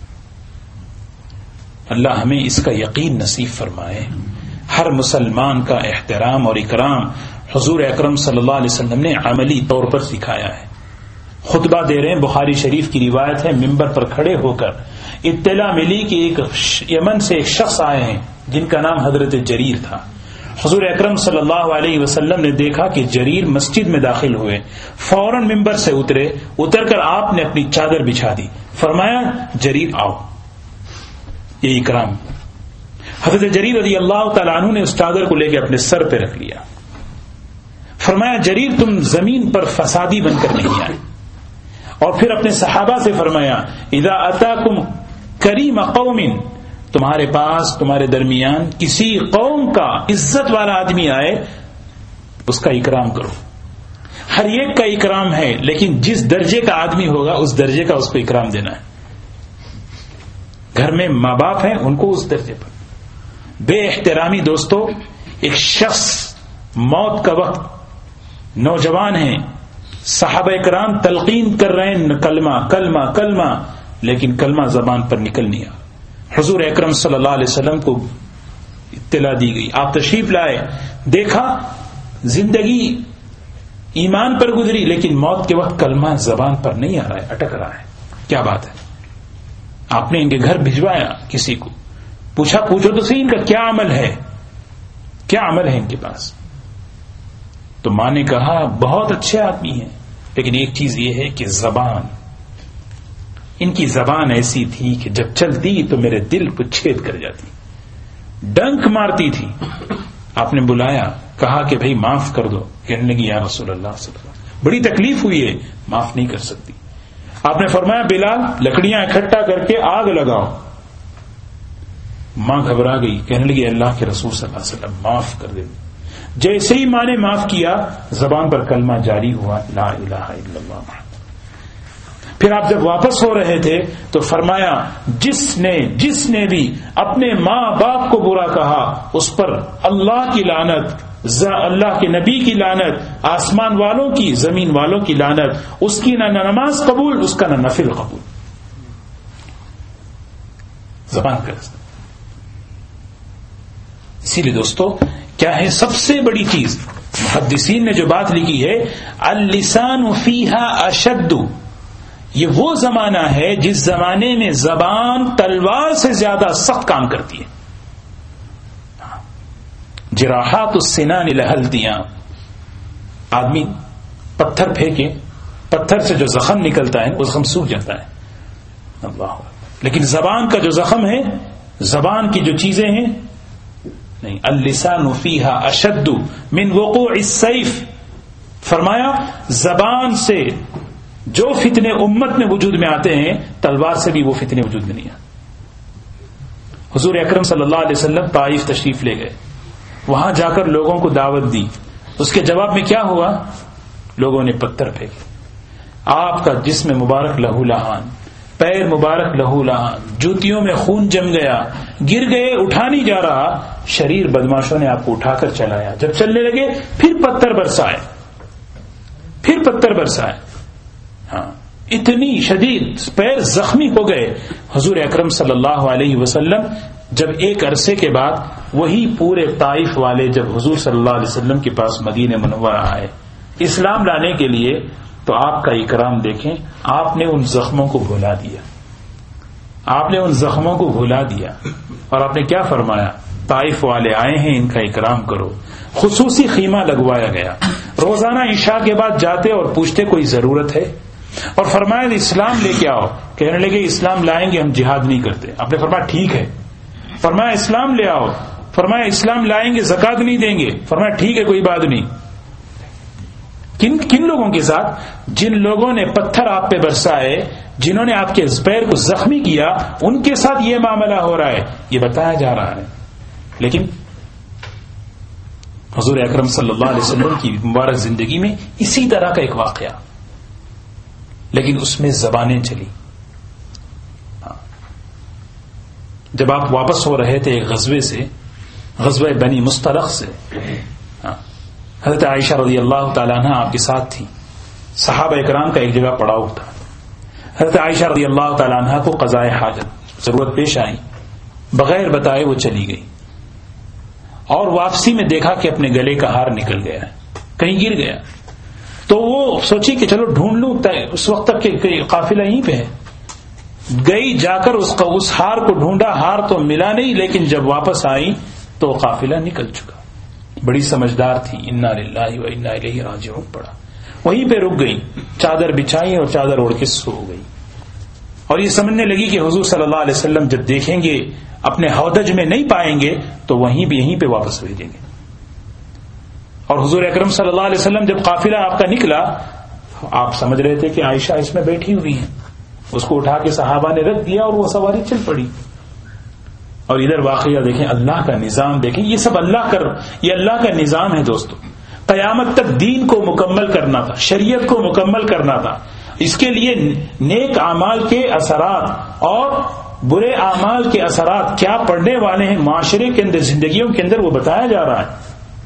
اللہ ہمیں اس کا یقین نصیب فرمائے. ہر مسلمان کا احترام اور اکرام حضور اکرم صلی اللہ علیہ وسلم نے عملی طور پر سکھایا ہے. خطبہ دے رہے ہیں، بخاری شریف کی روایت ہے، منبر پر کھڑے ہو کر اطلاع ملی کہ ایک یمن سے ایک شخص آئے ہیں جن کا نام حضرت جریر تھا. حضور اکرم صلی اللہ علیہ وسلم نے دیکھا کہ جریر مسجد میں داخل ہوئے، فوراً منبر سے اترے، اتر کر آپ نے اپنی چادر بچھا دی. فرمایا جریر آؤ. یہ اکرام. حضرت جریر رضی اللہ تعالیٰ عنہ نے اس چادر کو لے کے اپنے سر پہ رکھ لیا. فرمایا جریر تم زمین پر فسادی بن کر نہیں آئے. اور پھر اپنے صحابہ سے فرمایا اذا اتاکم کریم قوم، تمہارے پاس تمہارے درمیان کسی قوم کا عزت والا آدمی آئے اس کا اکرام کرو. ہر ایک کا اکرام ہے، لیکن جس درجے کا آدمی ہوگا اس درجے کا اس کو اکرام دینا ہے. گھر میں ماں باپ ہیں ان کو اس درجے پر. بے احترامی دوستو، ایک شخص موت کا وقت نوجوان ہیں، صحابہ کرام تلقین کر رہے ہیں کلمہ کلمہ کلمہ، لیکن کلمہ زبان پر نکل نہیں آیا. حضور اکرم صلی اللہ علیہ وسلم کو اطلاع دی گئی، آپ تشریف لائے، دیکھا زندگی ایمان پر گزری لیکن موت کے وقت کلمہ زبان پر نہیں آ رہا ہے، اٹک رہا ہے. کیا بات ہے؟ آپ نے ان کے گھر بھجوایا، کسی کو پوچھا، پوچھو تو صحیح ان کا کیا عمل ہے، کیا عمل ہے ان کے پاس. تو ماں نے کہا بہت اچھے آدمی ہیں، لیکن ایک چیز یہ ہے کہ زبان، ان کی زبان ایسی تھی کہ جب چلتی تو میرے دل کو چھید کر جاتی، ڈنک مارتی تھی. آپ نے بلایا، کہا کہ بھائی معاف کر دو. کہنے لگی یا رسول اللہ صلی اللہ علیہ وسلم بڑی تکلیف ہوئی ہے، معاف نہیں کر سکتی. آپ نے فرمایا بلال لکڑیاں اکٹھا کر کے آگ لگاؤ. ماں گھبرا گئی، کہنے لگی اللہ کے رسول صلی اللہ علیہ وسلم معاف کر دے. جیسے ہی ماں نے معاف کیا زبان پر کلمہ جاری ہوا، لا الہ الا اللہ. پھر آپ جب واپس ہو رہے تھے تو فرمایا جس نے جس نے بھی اپنے ماں باپ کو برا کہا اس پر اللہ کی لعنت، اللہ کے نبی کی لعنت، آسمان والوں کی زمین والوں کی لعنت. اس کی نہ نماز قبول، اس کا نہ نفل قبول. زبان کا. اسی لیے دوستو کیا ہے سب سے بڑی چیز؟ محدثین نے جو بات لکھی ہے اللسان فیہا اشد، یہ وہ زمانہ ہے جس زمانے میں زبان تلوار سے زیادہ سخت کام کرتی ہے. جراحات السنان لہلتیاں، آدمی پتھر پھینکے، پتھر سے جو زخم نکلتا ہے وہ زخم سوکھ جاتا ہے. اللہ، لیکن زبان کا جو زخم ہے، زبان کی جو چیزیں ہیں نہیں. اللسان فیہا اشد من وقوع السیف. فرمایا زبان سے جو فتنے امت میں وجود میں آتے ہیں تلوار سے بھی وہ فتنے وجود میں نہیں آتے. حضور اکرم صلی اللہ علیہ وسلم طائف تشریف لے گئے، وہاں جا کر لوگوں کو دعوت دی. اس کے جواب میں کیا ہوا؟ لوگوں نے پتھر پھینکے. آپ کا جسم مبارک لہو لہان، پیر مبارک لہو لہان، جوتیوں میں خون جم گیا، گر گئے، اٹھا نہیں جا رہا. شریر بدماشوں نے آپ کو اٹھا کر چلایا. جب چلنے لگے پھر پتھر برسائے، پھر پتھر برسائے. ہاں، اتنی شدید پیر زخمی ہو گئے. حضور اکرم صلی اللہ علیہ وسلم جب ایک عرصے کے بعد وہی پورے طائف والے جب حضور صلی اللہ علیہ وسلم کے پاس مدینہ منورہ آئے اسلام لانے کے لیے، تو آپ کا اکرام دیکھیں. آپ نے ان زخموں کو بھلا دیا، آپ نے ان زخموں کو بھلا دیا. اور آپ نے کیا فرمایا؟ طائف والے آئے ہیں، ان کا اکرام کرو. خصوصی خیمہ لگوایا گیا. روزانہ عشاء کے بعد جاتے اور پوچھتے کوئی ضرورت ہے، اور فرمایا اسلام لے کے آؤ. کہنے لگے اسلام لائیں گے، ہم جہاد نہیں کرتے. آپ نے فرمایا ٹھیک ہے. فرمایا اسلام لے آؤ. فرمایا اسلام لائیں گے، زکات نہیں دیں گے. فرمایا ٹھیک ہے، کوئی بات نہیں. کن کن لوگوں کے ساتھ؟ جن لوگوں نے پتھر آپ پہ برسائے، جنہوں نے آپ کے پیر کو زخمی کیا، ان کے ساتھ یہ معاملہ ہو رہا ہے، یہ بتایا جا رہا ہے. لیکن حضور اکرم صلی اللہ علیہ وسلم کی مبارک زندگی میں اسی طرح کا ایک واقعہ، لیکن اس میں زبانیں چلی. جب آپ واپس ہو رہے تھے ایک غزوے سے، غزوہ بنی مستلق سے، حضرت عائشہ رضی اللہ تعالیٰ عنہ آپ کے ساتھ تھی. صحابہ اکرام کا ایک جگہ پڑاؤ تھا. حضرت عائشہ رضی اللہ تعالیٰ عنہ کو قضاء حاجت ضرورت پیش آئی، بغیر بتائے وہ چلی گئی. اور واپسی میں دیکھا کہ اپنے گلے کا ہار نکل گیا ہے، کہیں گر گیا. تو وہ سوچی کہ چلو ڈھونڈ لوں، اس وقت تک کہ قافلہ یہیں پہ ہے. گئی، جا کر اس کا اس ہار کو ڈھونڈا، ہار تو ملا نہیں، لیکن جب واپس آئی تو قافلہ نکل چکا. بڑی سمجھدار تھی. انا للہ و انا الیہ راجعون پڑا. وہیں پہ رک گئی، چادر بچائی اور چادر اوڑھ کے سو گئی. اور یہ سمجھنے لگی کہ حضور صلی اللہ علیہ وسلم جب دیکھیں گے اپنے ہودج میں نہیں پائیں گے تو وہیں بھی یہیں پہ واپس بھیجیں گے. اور حضور اکرم صلی اللہ علیہ وسلم جب قافلہ آپ کا نکلا، آپ سمجھ رہے تھے کہ عائشہ اس میں بیٹھی ہوئی ہیں. اس کو اٹھا کے صحابہ نے رکھ دیا اور وہ سواری چل پڑی. اور ادھر واقعہ دیکھیں، اللہ کا نظام دیکھیں، یہ سب اللہ کر یہ اللہ کا نظام ہے دوستو. قیامت تک دین کو مکمل کرنا تھا، شریعت کو مکمل کرنا تھا. اس کے لیے نیک اعمال کے اثرات اور برے اعمال کے اثرات کیا پڑنے والے ہیں معاشرے کے اندر، زندگیوں کے اندر، وہ بتایا جا رہا ہے.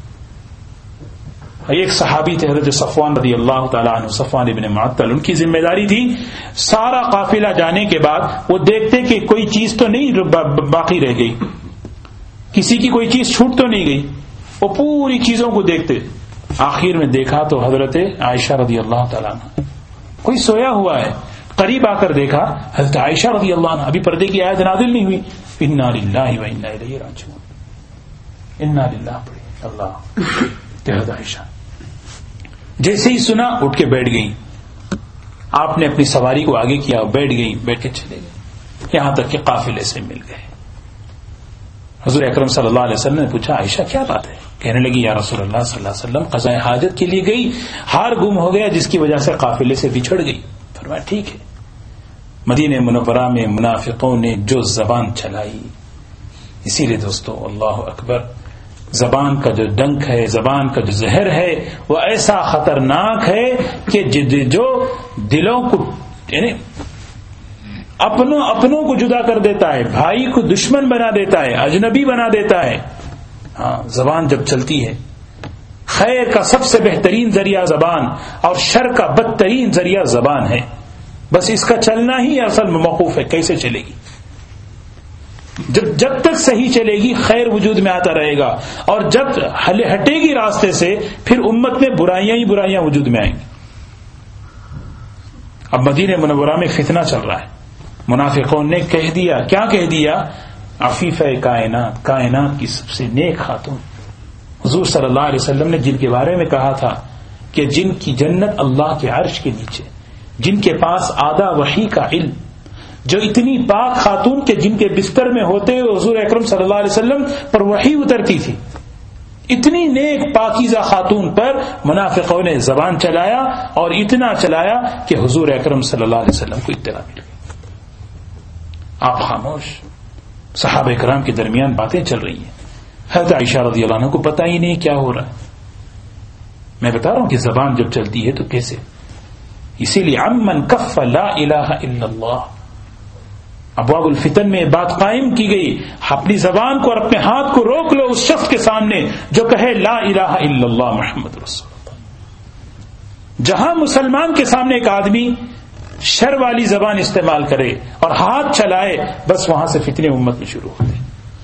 ایک صحابی تھے حضرت صفوان رضی اللہ تعالیٰ عنہ، صفوان ابن معطل. ان کی ذمہ داری تھی سارا قافلہ جانے کے بعد وہ دیکھتے کہ کوئی چیز تو نہیں باقی رہ گئی، کسی کی کوئی چیز چھوٹ تو نہیں گئی. وہ پوری چیزوں کو دیکھتے. آخر میں دیکھا تو حضرت عائشہ رضی اللہ تعالیٰ عنہ کوئی سویا ہوا ہے. قریب آ کر دیکھا حضرت عائشہ رضی اللہ عنہ، ابھی پردے کی آیت نازل نہیں ہوئی. انا للہ و انا الیہ راجعون، انا للہ پڑھی اللہ کہ حضرت عائشہ جیسے ہی سنا اٹھ کے بیٹھ گئی. آپ نے اپنی سواری کو آگے کیا، بیٹھ گئی، بیٹھ کے چلے گئے، یہاں تک کہ قافلے سے مل گئے. حضور اکرم صلی اللہ علیہ وسلم نے پوچھا عائشہ کیا بات ہے؟ کہنے لگی یا رسول اللہ صلی اللہ علیہ وسلم قضاء حاجت کے لیے گئی، ہار گم ہو گیا جس کی وجہ سے قافلے سے بچھڑ گئی. فرمایا ٹھیک ہے. مدینہ منورہ میں منافقوں نے جو زبان چلائی، اسی لیے دوستو اللہ اکبر، زبان کا جو ڈنک ہے، زبان کا جو زہر ہے، وہ ایسا خطرناک ہے کہ جو دلوں کو یعنی اپنوں اپنوں کو جدا کر دیتا ہے، بھائی کو دشمن بنا دیتا ہے، اجنبی بنا دیتا ہے. ہاں، زبان جب چلتی ہے، خیر کا سب سے بہترین ذریعہ زبان اور شر کا بدترین ذریعہ زبان ہے. بس اس کا چلنا ہی اصل میں موقوف ہے کیسے چلے گی. جب جب تک صحیح چلے گی خیر وجود میں آتا رہے گا، اور جب ہٹے گی راستے سے پھر امت میں برائیاں ہی برائیاں وجود میں آئیں گی. اب مدینہ منورہ میں فتنہ چل رہا ہے. منافقوں نے کہہ دیا، کیا کہہ دیا؟ عفیفہ کائنات، کائنات کی سب سے نیک خاتون حضور صلی اللہ علیہ وسلم نے جن کے بارے میں کہا تھا کہ جن کی جنت اللہ کے عرش کے نیچے، جن کے پاس آدھا وحی کا علم، جو اتنی پاک خاتون کے جن کے بستر میں ہوتے ہوئے حضور اکرم صلی اللہ علیہ وسلم پر وحی اترتی تھی، اتنی نیک پاکیزہ خاتون پر منافقوں نے زبان چلایا، اور اتنا چلایا کہ حضور اکرم صلی اللہ علیہ وسلم کو اطلاع مل گئی. آپ خاموش. صحابہ کرام کے درمیان باتیں چل رہی ہیں. حضرت عائشہ رضی اللہ عنہ کو پتہ ہی نہیں کیا ہو رہا ہے. میں بتا رہا ہوں کہ زبان جب چلتی ہے تو کیسے. اسی لیے عمن کف لا الہ الا اللہ، ابواب الفتن میں بات قائم کی گئی، اپنی زبان کو اور اپنے ہاتھ کو روک لو اس شخص کے سامنے جو کہے لا الہ الا اللہ محمد رسول اللہ. جہاں مسلمان کے سامنے ایک آدمی شر والی زبان استعمال کرے اور ہاتھ چلائے، بس وہاں سے فتنے امت میں شروع ہوتے.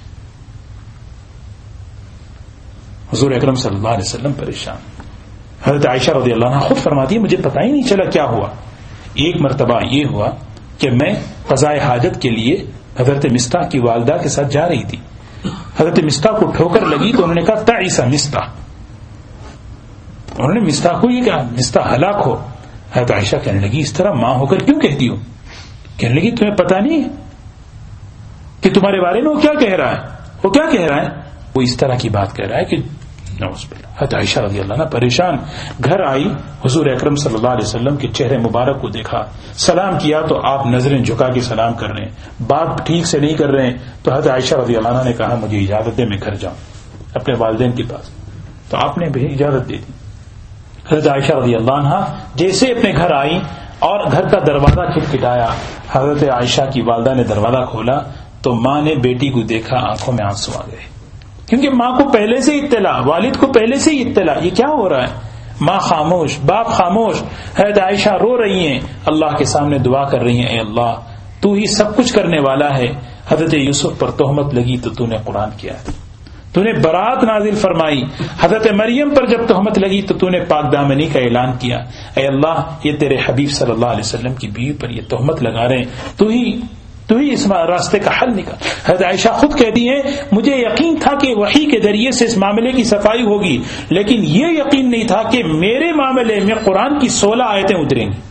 حضور اکرم صلی اللہ علیہ وسلم پریشان. حضرت عائشہ رضی اللہ عنہ خود فرماتی ہے مجھے پتہ ہی نہیں چلا کیا ہوا. ایک مرتبہ یہ ہوا کہ میں قضاء حاجت کے لیے حضرت مستح کی والدہ کے ساتھ جا رہی تھی. حضرت مستح کو ٹھوکر لگی تو انہوں نے کہا تعیس مستح. انہوں نے مستح کو یہ کہا مستح ہلاک ہو. حضرت عائشہ کہنے لگی اس طرح ماں ہو کر کیوں کہتی ہو؟ کہنے لگی تمہیں پتہ نہیں کہ تمہارے بارے میں وہ کیا کہہ رہا ہے؟ وہ کیا کہہ رہا ہے؟ وہ اس طرح کی بات کہہ رہا ہے کہ نعوذ باللہ. حضرت عائشہ رضی اللہ عنہ پریشان گھر آئی، حضور اکرم صلی اللہ علیہ وسلم کے چہرے مبارک کو دیکھا، سلام کیا تو آپ نظریں جھکا کے سلام کر رہے ہیں، بات ٹھیک سے نہیں کر رہے ہیں. تو حضرت عائشہ رضی اللہ عنہ نے کہا مجھے اجازت دے میں گھر جاؤں اپنے والدین کے پاس. تو آپ نے بھی اجازت دے دی. حضرت عائشہ رضی اللہ عنہ جیسے اپنے گھر آئی اور گھر کا دروازہ کھٹکھٹایا، حضرت عائشہ کی والدہ نے دروازہ کھولا تو ماں نے بیٹی کو دیکھا، آنکھوں میں آنسو آ گئے، کیونکہ ماں کو پہلے سے اطلاع، والد کو پہلے سے ہی اطلاع یہ کیا ہو رہا ہے. ماں خاموش، باپ خاموش. حضرت عائشہ رو رہی ہیں، اللہ کے سامنے دعا کر رہی ہیں اے اللہ تو ہی سب کچھ کرنے والا ہے. حضرت یوسف پر تہمت لگی تو تو نے قرآن کیا، تو نے برات نازل فرمائی. حضرت مریم پر جب تہمت لگی تو تو نے پاک دامنی کا اعلان کیا. اے اللہ یہ تیرے حبیب صلی اللہ علیہ وسلم کی بیوی پر یہ تہمت لگا رہے ہیں، تو ہی تو ہی اس راستے کا حل نکال. حضرت عائشہ خود کہتی ہیں مجھے یقین تھا کہ وحی کے ذریعے سے اس معاملے کی صفائی ہوگی، لیکن یہ یقین نہیں تھا کہ میرے معاملے میں قرآن کی سولہ آیتیں اتریں گی،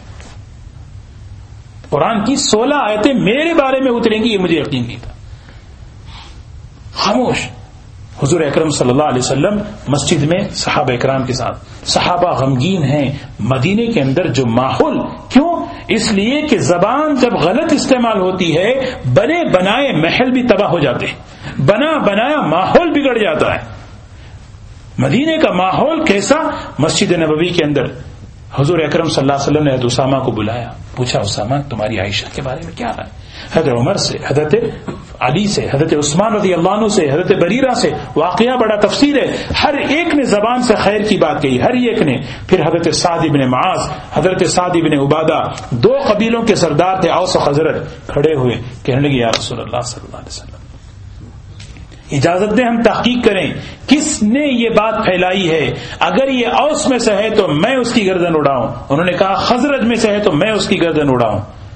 قرآن کی سولہ آیتیں میرے بارے میں اتریں گی، یہ مجھے یقین نہیں تھا. خاموش. حضور اکرم صلی اللہ علیہ وسلم مسجد میں صحابہ اکرام کے ساتھ، صحابہ غمگین ہیں. مدینے کے اندر جو ماحول، کیوں اس لیے کہ زبان جب غلط استعمال ہوتی ہے بنے بنائے محل بھی تباہ ہو جاتے ہیں، بنا بنایا ماحول بگڑ جاتا ہے۔ مدینے کا ماحول کیسا؟ مسجد نبوی کے اندر حضور اکرم صلی اللہ علیہ وسلم نے حضرت اسامہ کو بلایا، پوچھا اسامہ تمہاری عائشہ کے بارے میں کیا ہے؟ حضرت عمر سے، حضرت علی سے، حضرت عثمان رضی اللہ عنہ سے، حضرت بریرہ سے، واقعہ بڑا تفصیل ہے، ہر ایک نے زبان سے خیر کی بات کہی، ہر ایک نے۔ پھر حضرت سعد بن معاذ، حضرت سعد بن عبادہ، دو قبیلوں کے سردار تھے اوس و خزرج، کھڑے ہوئے کہنے لگے یا رسول اللہ صلی اللہ علیہ وسلم اجازت دیں ہم تحقیق کریں کس نے یہ بات پھیلائی ہے، اگر یہ اوس میں سے ہے تو میں اس کی گردن اڑاؤں، انہوں نے کہا خزرج میں سے ہے تو میں اس کی گردن اڑاؤں۔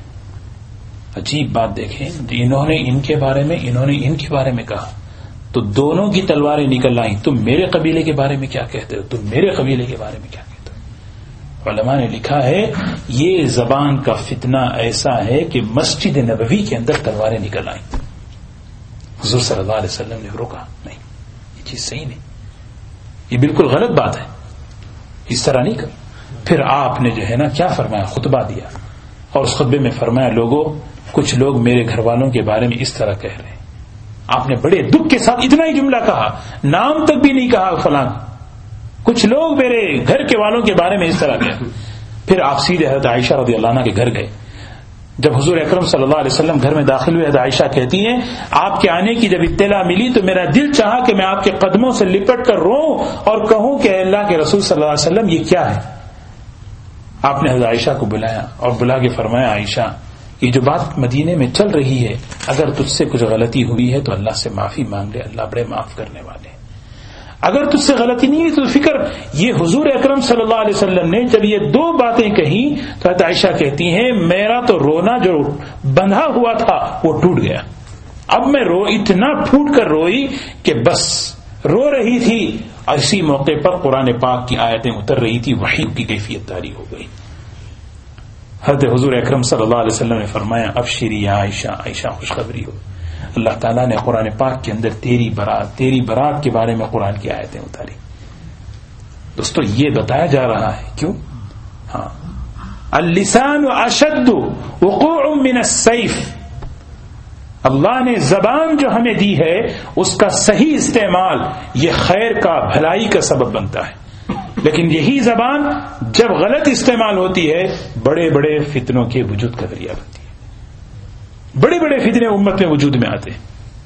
عجیب بات دیکھیں، انہوں نے ان کے بارے میں، انہوں نے ان کے بارے میں کہا تو دونوں کی تلواریں نکل آئیں، تم میرے قبیلے کے بارے میں کیا کہتے ہو، تم میرے قبیلے کے بارے میں کیا کہتے ہو۔ علماء نے لکھا ہے یہ زبان کا فتنہ ایسا ہے کہ مسجد نبوی کے اندر تلواریں نکل آئیں۔ حضور صلی اللہ علیہ وسلم نے روکا، نہیں یہ چیز صحیح نہیں، یہ بالکل غلط بات ہے، اس طرح نہیں کر۔ پھر آپ نے جو ہے نا کیا فرمایا، خطبہ دیا، اور اس خطبے میں فرمایا لوگوں کچھ لوگ میرے گھر والوں کے بارے میں اس طرح کہہ رہے ہیں۔ آپ نے بڑے دکھ کے ساتھ اتنا ہی جملہ کہا، نام تک بھی نہیں کہا فلاں، کچھ لوگ میرے گھر کے والوں کے بارے میں اس طرح کہہ۔ پھر آپ سیدھے حضرت عائشہ رضی اللہ عنہ کے گھر گئے۔ جب حضور اکرم صلی اللہ علیہ وسلم گھر میں داخل ہوئے، حضرت عائشہ کہتی ہیں آپ کے آنے کی جب اطلاع ملی تو میرا دل چاہا کہ میں آپ کے قدموں سے لپٹ کر روؤں اور کہوں کہ اے اللہ کے رسول صلی اللہ علیہ وسلم یہ کیا ہے۔ آپ نے حضرت عائشہ کو بلایا اور بلا کے فرمایا عائشہ یہ جو بات مدینے میں چل رہی ہے اگر تجھ سے کچھ غلطی ہوئی ہے تو اللہ سے معافی مانگ لے، اللہ بڑے معاف کرنے والے ہیں۔ اگر تجھ سے غلطی نہیں ہے تو فکر، یہ حضور اکرم صلی اللہ علیہ وسلم نے جب یہ دو باتیں کہیں تو حضرت عائشہ کہتی ہیں میرا تو رونا جو بندھا ہوا تھا وہ ٹوٹ گیا، اب میں رو اتنا پھوٹ کر روئی کہ بس رو رہی تھی، اور اسی موقع پر قرآن پاک کی آیتیں اتر رہی تھی، وحی کی کیفیت طاری ہو گئی۔ حضرت حضور اکرم صلی اللہ علیہ وسلم نے فرمایا ابشری یا عائشہ، عائشہ خوشخبری ہو، اللہ تعالیٰ نے قرآن پاک کے اندر تیری برات تیری برات کے بارے میں قرآن کی آیتیں اتاری۔ دوستو یہ بتایا جا رہا ہے کیوں؟ ہاں اللسان اشد وقوع من السیف، اللہ نے زبان جو ہمیں دی ہے اس کا صحیح استعمال یہ خیر کا بھلائی کا سبب بنتا ہے، لیکن یہی زبان جب غلط استعمال ہوتی ہے بڑے بڑے فتنوں کے وجود کا ذریعہ بنتی ہے، بڑے بڑے فتنے امت میں وجود میں آتے ہیں۔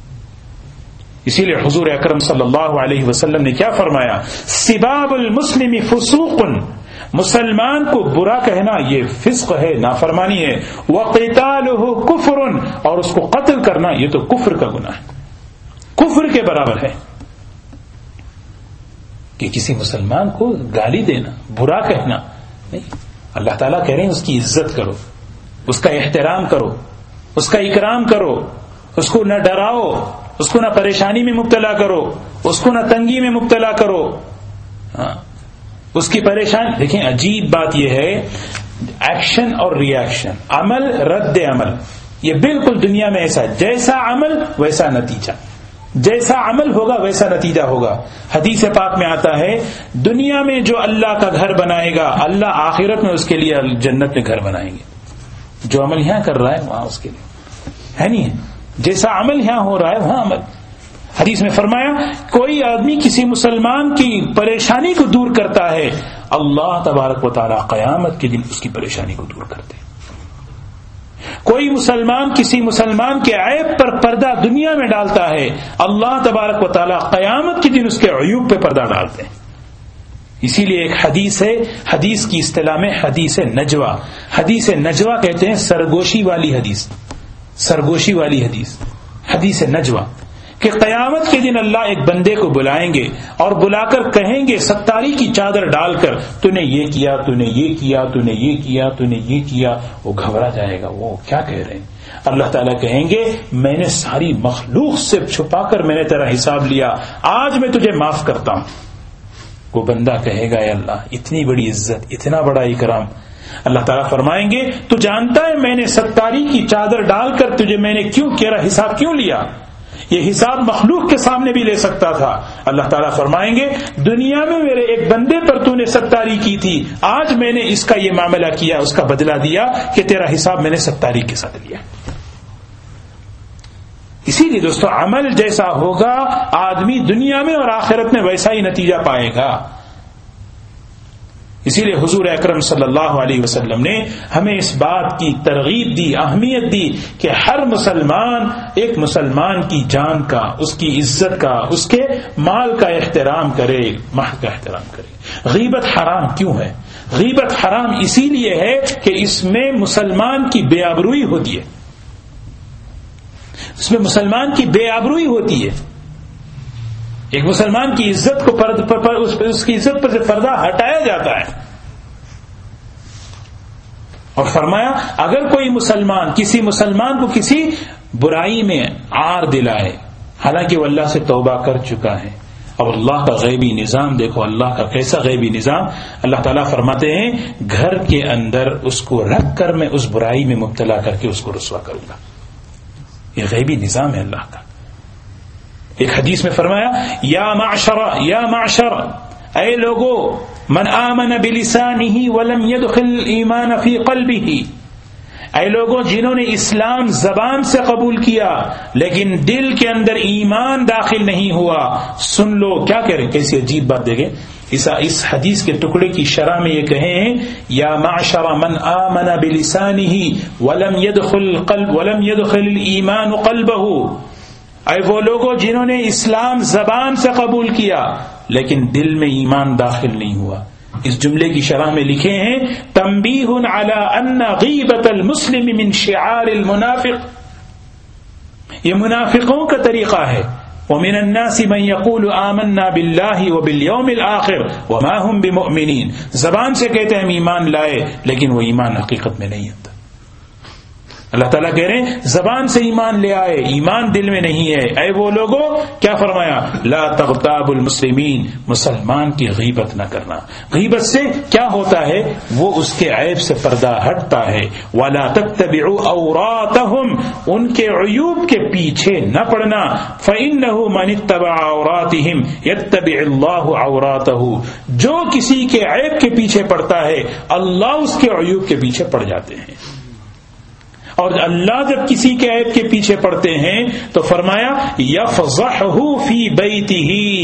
اسی لیے حضور اکرم صلی اللہ علیہ وسلم نے کیا فرمایا، سباب المسلم فسوق، مسلمان کو برا کہنا یہ فسق ہے، نافرمانی ہے، وقتالہ کفر، اور اس کو قتل کرنا یہ تو کفر کا گناہ ہے، کفر کے برابر ہے۔ کہ کسی مسلمان کو گالی دینا، برا کہنا نہیں، اللہ تعالیٰ کہہ رہے ہیں اس کی عزت کرو، اس کا احترام کرو، اس کا اکرام کرو، اس کو نہ ڈراؤ، اس کو نہ پریشانی میں مبتلا کرو، اس کو نہ تنگی میں مبتلا کرو، ہاں اس کی پریشانی۔ دیکھیں عجیب بات یہ ہے، ایکشن اور ری ایکشن، عمل رد عمل، یہ بالکل دنیا میں ایسا، جیسا عمل ویسا نتیجہ، جیسا عمل ہوگا ویسا نتیجہ ہوگا۔ حدیث پاک میں آتا ہے دنیا میں جو اللہ کا گھر بنائے گا اللہ آخرت میں اس کے لیے جنت میں گھر بنائیں گے، جو عمل یہاں کر رہا ہے وہاں اس کے لیے ہے نہیں ہے، جیسا عمل یہاں ہو رہا ہے وہاں عمل۔ حدیث میں فرمایا کوئی آدمی کسی مسلمان کی پریشانی کو دور کرتا ہے اللہ تبارک و تعالی قیامت کے دن اس کی پریشانی کو دور کرتے ہیں۔ کوئی مسلمان کسی مسلمان کے عیب پر پردہ دنیا میں ڈالتا ہے اللہ تبارک و تعالی قیامت کے دن اس کے عیوب پہ پردہ ڈالتے ہیں۔ اسی لیے ایک حدیث ہے، حدیث کی اصطلاح میں حدیث نجوا، حدیث نجوا کہتے ہیں سرگوشی والی حدیث، سرگوشی والی حدیث، حدیث نجوا، کہ قیامت کے دن اللہ ایک بندے کو بلائیں گے اور بلا کر کہیں گے ستاری کی چادر ڈال کر تو نے یہ کیا، تو نے یہ کیا، تو نے یہ کیا، تو نے یہ کیا، وہ گھبرا جائے گا، وہ کیا کہہ رہے ہیں؟ اللہ تعالیٰ کہیں گے میں نے ساری مخلوق سے چھپا کر میں نے تیرا حساب لیا، آج میں تجھے معاف کرتا ہوں۔ وہ بندہ کہے گا اے اللہ اتنی بڑی عزت، اتنا بڑا اکرام، اللہ تعالیٰ فرمائیں گے تو جانتا ہے میں نے ستاری کی چادر ڈال کر تجھے میں نے کیوں تیرا حساب کیوں لیا؟ یہ حساب مخلوق کے سامنے بھی لے سکتا تھا. اللہ تعالیٰ فرمائیں گے دنیا میں میرے ایک بندے پر تو نے ستاری کی تھی, آج میں نے اس کا یہ معاملہ کیا, اس کا بدلہ دیا کہ تیرا حساب میں نے ستاری کے ساتھ لیا. اسی لیے دوستو عمل جیسا ہوگا آدمی دنیا میں اور آخرت میں ویسا ہی نتیجہ پائے گا. اسی لیے حضور اکرم صلی اللہ علیہ وسلم نے ہمیں اس بات کی ترغیب دی, اہمیت دی کہ ہر مسلمان ایک مسلمان کی جان کا, اس کی عزت کا, اس کے مال کا احترام کرے, مال کا احترام کرے. غیبت حرام کیوں ہے؟ غیبت حرام اسی لیے ہے کہ اس میں مسلمان کی بے آبروئی ہوتی ہے, اس میں مسلمان کی بے آبروئی ہوتی ہے. ایک مسلمان کی عزت کو پر, پر, پر, اس, اس کی عزت پر سے پردہ ہٹایا جاتا ہے. اور فرمایا اگر کوئی مسلمان کسی مسلمان کو کسی برائی میں عار دلائے, حالانکہ وہ اللہ سے توبہ کر چکا ہے, اور اللہ کا غیبی نظام دیکھو, اللہ کا کیسا غیبی نظام. اللہ تعالیٰ فرماتے ہیں گھر کے اندر اس کو رکھ کر میں اس برائی میں مبتلا کر کے اس کو رسوا کروں گا. یہ غیبی نظام ہے اللہ کا. ایک حدیث میں فرمایا یا معشر یا معشر اے لوگو من آمن بلسانہ ولم يدخل ایمان فی قلبہ, اے لوگوں جنہوں نے اسلام زبان سے قبول کیا لیکن دل کے اندر ایمان داخل نہیں ہوا, سن لو کیا کہہ رہے ہیں, کیسی عجیب بات دیکھیں. اس اس حدیث کے ٹکڑے کی شرح میں یہ کہیں یا معشر من آمن بلسانہ ولم يدخل قلب ولم يدخل الایمان قلبہ, اے وہ لوگوں جنہوں نے اسلام زبان سے قبول کیا لیکن دل میں ایمان داخل نہیں ہوا. اس جملے کی شرح میں لکھے ہیں تنبیہ علی ان غیبت المسلم من شعار المنافق, یہ منافقوں کا طریقہ ہے. ومن الناس من يقول آمنا بالله وباليوم الآخر وما هم بمؤمنین, زبان سے کہتے ہیں ہم ایمان لائے لیکن وہ ایمان حقیقت میں نہیں ہوتا. اللہ تعالیٰ کہہ رہے ہیں زبان سے ایمان لے آئے, ایمان دل میں نہیں ہے. اے وہ لوگوں کیا فرمایا لا تغتاب المسلمین, مسلمان کی غیبت نہ کرنا. غیبت سے کیا ہوتا ہے, وہ اس کے عیب سے پردہ ہٹتا ہے. ولا تتبعوا عوراتهم, ان کے عیوب کے پیچھے نہ پڑنا. فإنه من اتبع عوراتهم يتبع الله عوراته, جو کسی کے عیب کے پیچھے پڑتا ہے اللہ اس کے عیوب کے پیچھے پڑ جاتے ہیں. اور اللہ جب کسی کے عیب کے پیچھے پڑتے ہیں تو فرمایا یفضحہ فی بیتہ,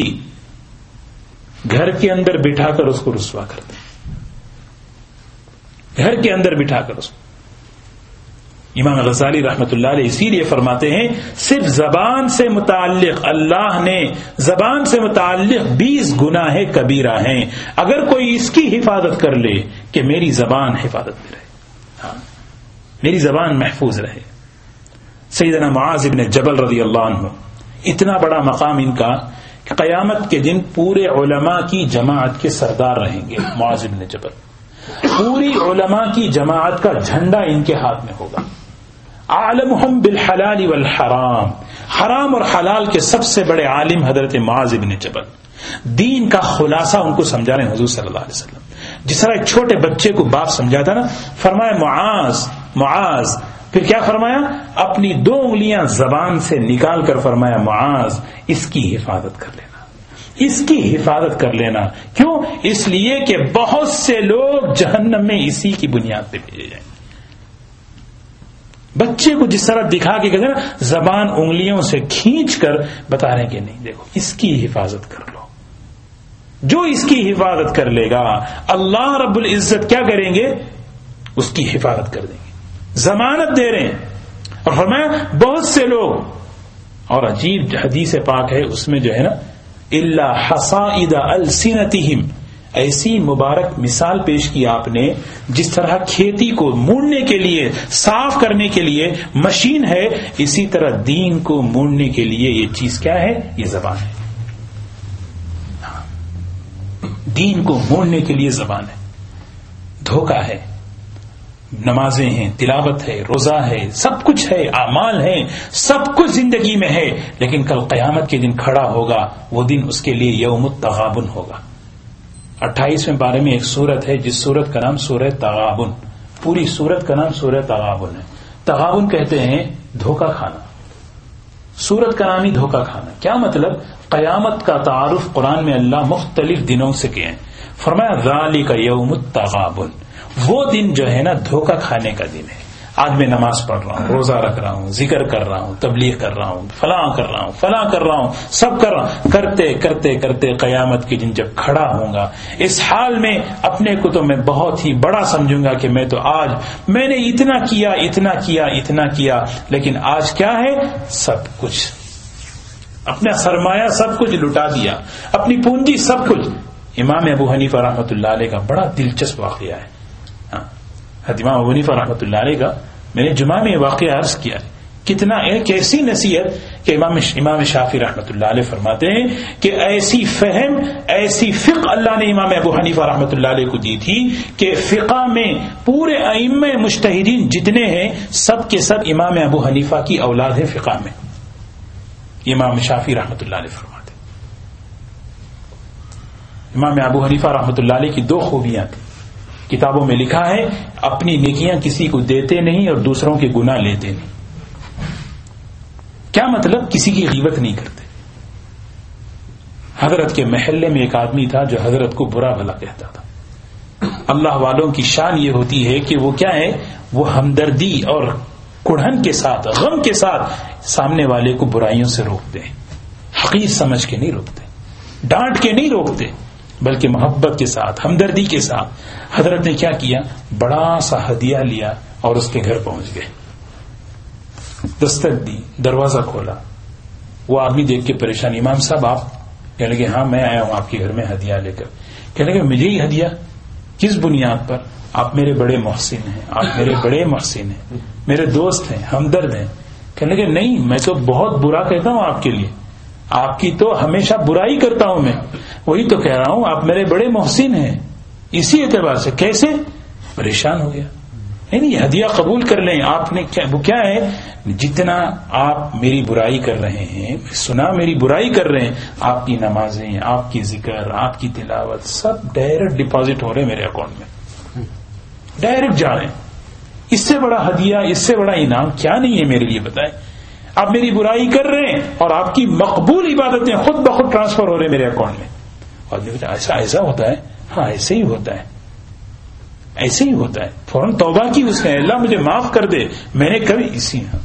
گھر کے اندر بٹھا کر اس کو رسوا کرتے ہیں, گھر کے اندر بٹھا کر اس کو. امام غزالی رحمۃ اللہ علیہ اسی لیے فرماتے ہیں صرف زبان سے متعلق اللہ نے زبان سے متعلق بیس گناہ کبیرہ ہیں, اگر کوئی اس کی حفاظت کر لے کہ میری زبان حفاظت میں رہے, ہاں میری زبان محفوظ رہے. سیدنا معاذ بن جبل رضی اللہ عنہ, اتنا بڑا مقام ان کا کہ قیامت کے دن پورے علماء کی جماعت کے سردار رہیں گے. معاذ بن جبل پوری علماء کی جماعت کا جھنڈا ان کے ہاتھ میں ہوگا. عالمہم بالحلال والحرام, حرام اور حلال کے سب سے بڑے عالم حضرت معاذ بن جبل. دین کا خلاصہ ان کو سمجھا رہے ہیں حضور صلی اللہ علیہ وسلم. جس طرح ایک چھوٹے بچے کو باپ سمجھاتا نا, فرمایا معاذ معاذ, پھر کیا فرمایا اپنی دو انگلیاں زبان سے نکال کر فرمایا معاذ اس کی حفاظت کر لینا, اس کی حفاظت کر لینا. کیوں؟ اس لیے کہ بہت سے لوگ جہنم میں اسی کی بنیاد پہ بھیجے جائیں. بچے کو جس طرح دکھا کے کہتے ہیں نا, زبان انگلیوں سے کھینچ کر بتا رہے ہیں کہ نہیں دیکھو اس کی حفاظت کر لو. جو اس کی حفاظت کر لے گا اللہ رب العزت کیا کریں گے, اس کی حفاظت کر دیں گے, ضمانت دے رہے ہیں. اور فرمایا بہت سے لوگ, اور عجیب حدیث پاک ہے اس میں جو ہے نا الا حصائد السنتہم, ایسی مبارک مثال پیش کی آپ نے جس طرح کھیتی کو موننے کے لیے صاف کرنے کے لیے مشین ہے, اسی طرح دین کو موننے کے لیے یہ چیز کیا ہے, یہ زبان ہے. دین کو موڑنے کے لیے زبان ہے. دھوکہ ہے, نمازیں ہیں, تلاوت ہے, روزہ ہے, سب کچھ ہے, اعمال ہیں, سب کچھ زندگی میں ہے, لیکن کل قیامت کے دن کھڑا ہوگا, وہ دن اس کے لیے یوم التغابن ہوگا. اٹھائیسویں بارے میں ایک سورت ہے جس سورت کا نام سورہ تغابن, پوری سورت کا نام سورہ تغابن ہے. تغابن کہتے ہیں دھوکہ کھانا. سورت کا نام ہی دھوکہ کھانا. کیا مطلب؟ قیامت کا تعارف قرآن میں اللہ مختلف دنوں سے کیے ہیں. فرمایا ذالک یوم التغابن، وہ دن جو ہے نا دھوکہ کھانے کا دن ہے. آج میں نماز پڑھ رہا ہوں، روزہ رکھ رہا ہوں، ذکر کر رہا ہوں، تبلیغ کر رہا ہوں، فلاں کر رہا ہوں، فلاں کر رہا ہوں، سب کر رہا ہوں، کرتے کرتے کرتے قیامت کے دن جب کھڑا ہوں گا اس حال میں اپنے کو تو میں بہت ہی بڑا سمجھوں گا کہ میں تو آج میں نے اتنا کیا اتنا کیا اتنا کیا، لیکن آج کیا ہے؟ سب کچھ اپنا سرمایہ سب کچھ لٹا دیا، اپنی پونجی سب کچھ. امام ابو حنیفہ رحمۃ اللہ علیہ کا بڑا دلچسپ واقعہ ہے. امام ابو حنیفہ رحمۃ اللہ علیہ کا میں نے جمعہ میں واقعہ عرض کیا ہے. کتنا ایک ایسی نصیحت کہ امام امام شافعی رحمۃ اللہ علیہ فرماتے ہیں کہ ایسی فہم ایسی فقہ اللہ نے امام ابو حنیفہ رحمۃ اللہ علیہ کو دی تھی کہ فقہ میں پورے ائمہ مجتہدین جتنے ہیں سب کے سب امام ابو حنیفہ کی اولاد ہے فقہ میں. امام شافعی رحمۃ اللہ علیہ فرماتے ہیں امام ابو حنیفہ رحمۃ اللہ علیہ کی دو خوبیاں تھیں. کتابوں میں لکھا ہے اپنی نیکیاں کسی کو دیتے نہیں اور دوسروں کے گناہ لیتے نہیں. کیا مطلب؟ کسی کی غیبت نہیں کرتے. حضرت کے محلے میں ایک آدمی تھا جو حضرت کو برا بھلا کہتا تھا. اللہ والوں کی شان یہ ہوتی ہے کہ وہ کیا ہے؟ وہ ہمدردی اور کڑھن کے ساتھ غم کے ساتھ سامنے والے کو برائیوں سے روکتے ہیں. حقیر سمجھ کے نہیں روکتے، ڈانٹ کے نہیں روکتے، بلکہ محبت کے ساتھ ہمدردی کے ساتھ. حضرت نے کیا کیا؟ بڑا سا ہدیہ لیا اور اس کے گھر پہنچ گئے. دستک دی، دروازہ کھولا. وہ آدمی دیکھ کے پریشان، امام صاحب آپ؟ کہنے لگے ہاں میں آیا ہوں آپ کے گھر میں ہدیہ لے کر. کہنے لگے مجھے ہی ہدیہ؟ کس بنیاد پر؟ آپ میرے بڑے محسن ہیں، آپ میرے بڑے محسن ہیں، میرے دوست ہیں، ہمدرد ہیں. کہنے لگے نہیں، میں تو بہت برا کہتا ہوں آپ کے لیے، آپ کی تو ہمیشہ برائی کرتا ہوں میں. وہی تو کہہ رہا ہوں آپ میرے بڑے محسن ہیں. اسی اعتبار سے کیسے؟ پریشان ہو گیا. نہیں ہدیہ قبول کر لیں. آپ نے کیا وہ کیا ہے؟ جتنا آپ میری برائی کر رہے ہیں، سنا میری برائی کر رہے ہیں، آپ کی نمازیں، آپ کی ذکر، آپ کی تلاوت سب ڈائریکٹ ڈپازٹ ہو رہے ہیں میرے اکاؤنٹ میں، ڈائریکٹ جا رہے ہیں. اس سے بڑا ہدیہ، اس سے بڑا انعام کیا نہیں ہے میرے لیے؟ بتائیں. آپ میری برائی کر رہے ہیں اور آپ کی مقبول عبادتیں خود بخود ٹرانسفر ہو رہے ہیں میرے اکاؤنٹ میں. اور ایسا ایسا ہوتا ہے؟ ہاں ایسے ہی ہوتا ہے، ایسے ہی ہوتا ہے. فوراً توبہ کی اس نے، اللہ مجھے معاف کر دے، میں نے کبھی اسی ہاں.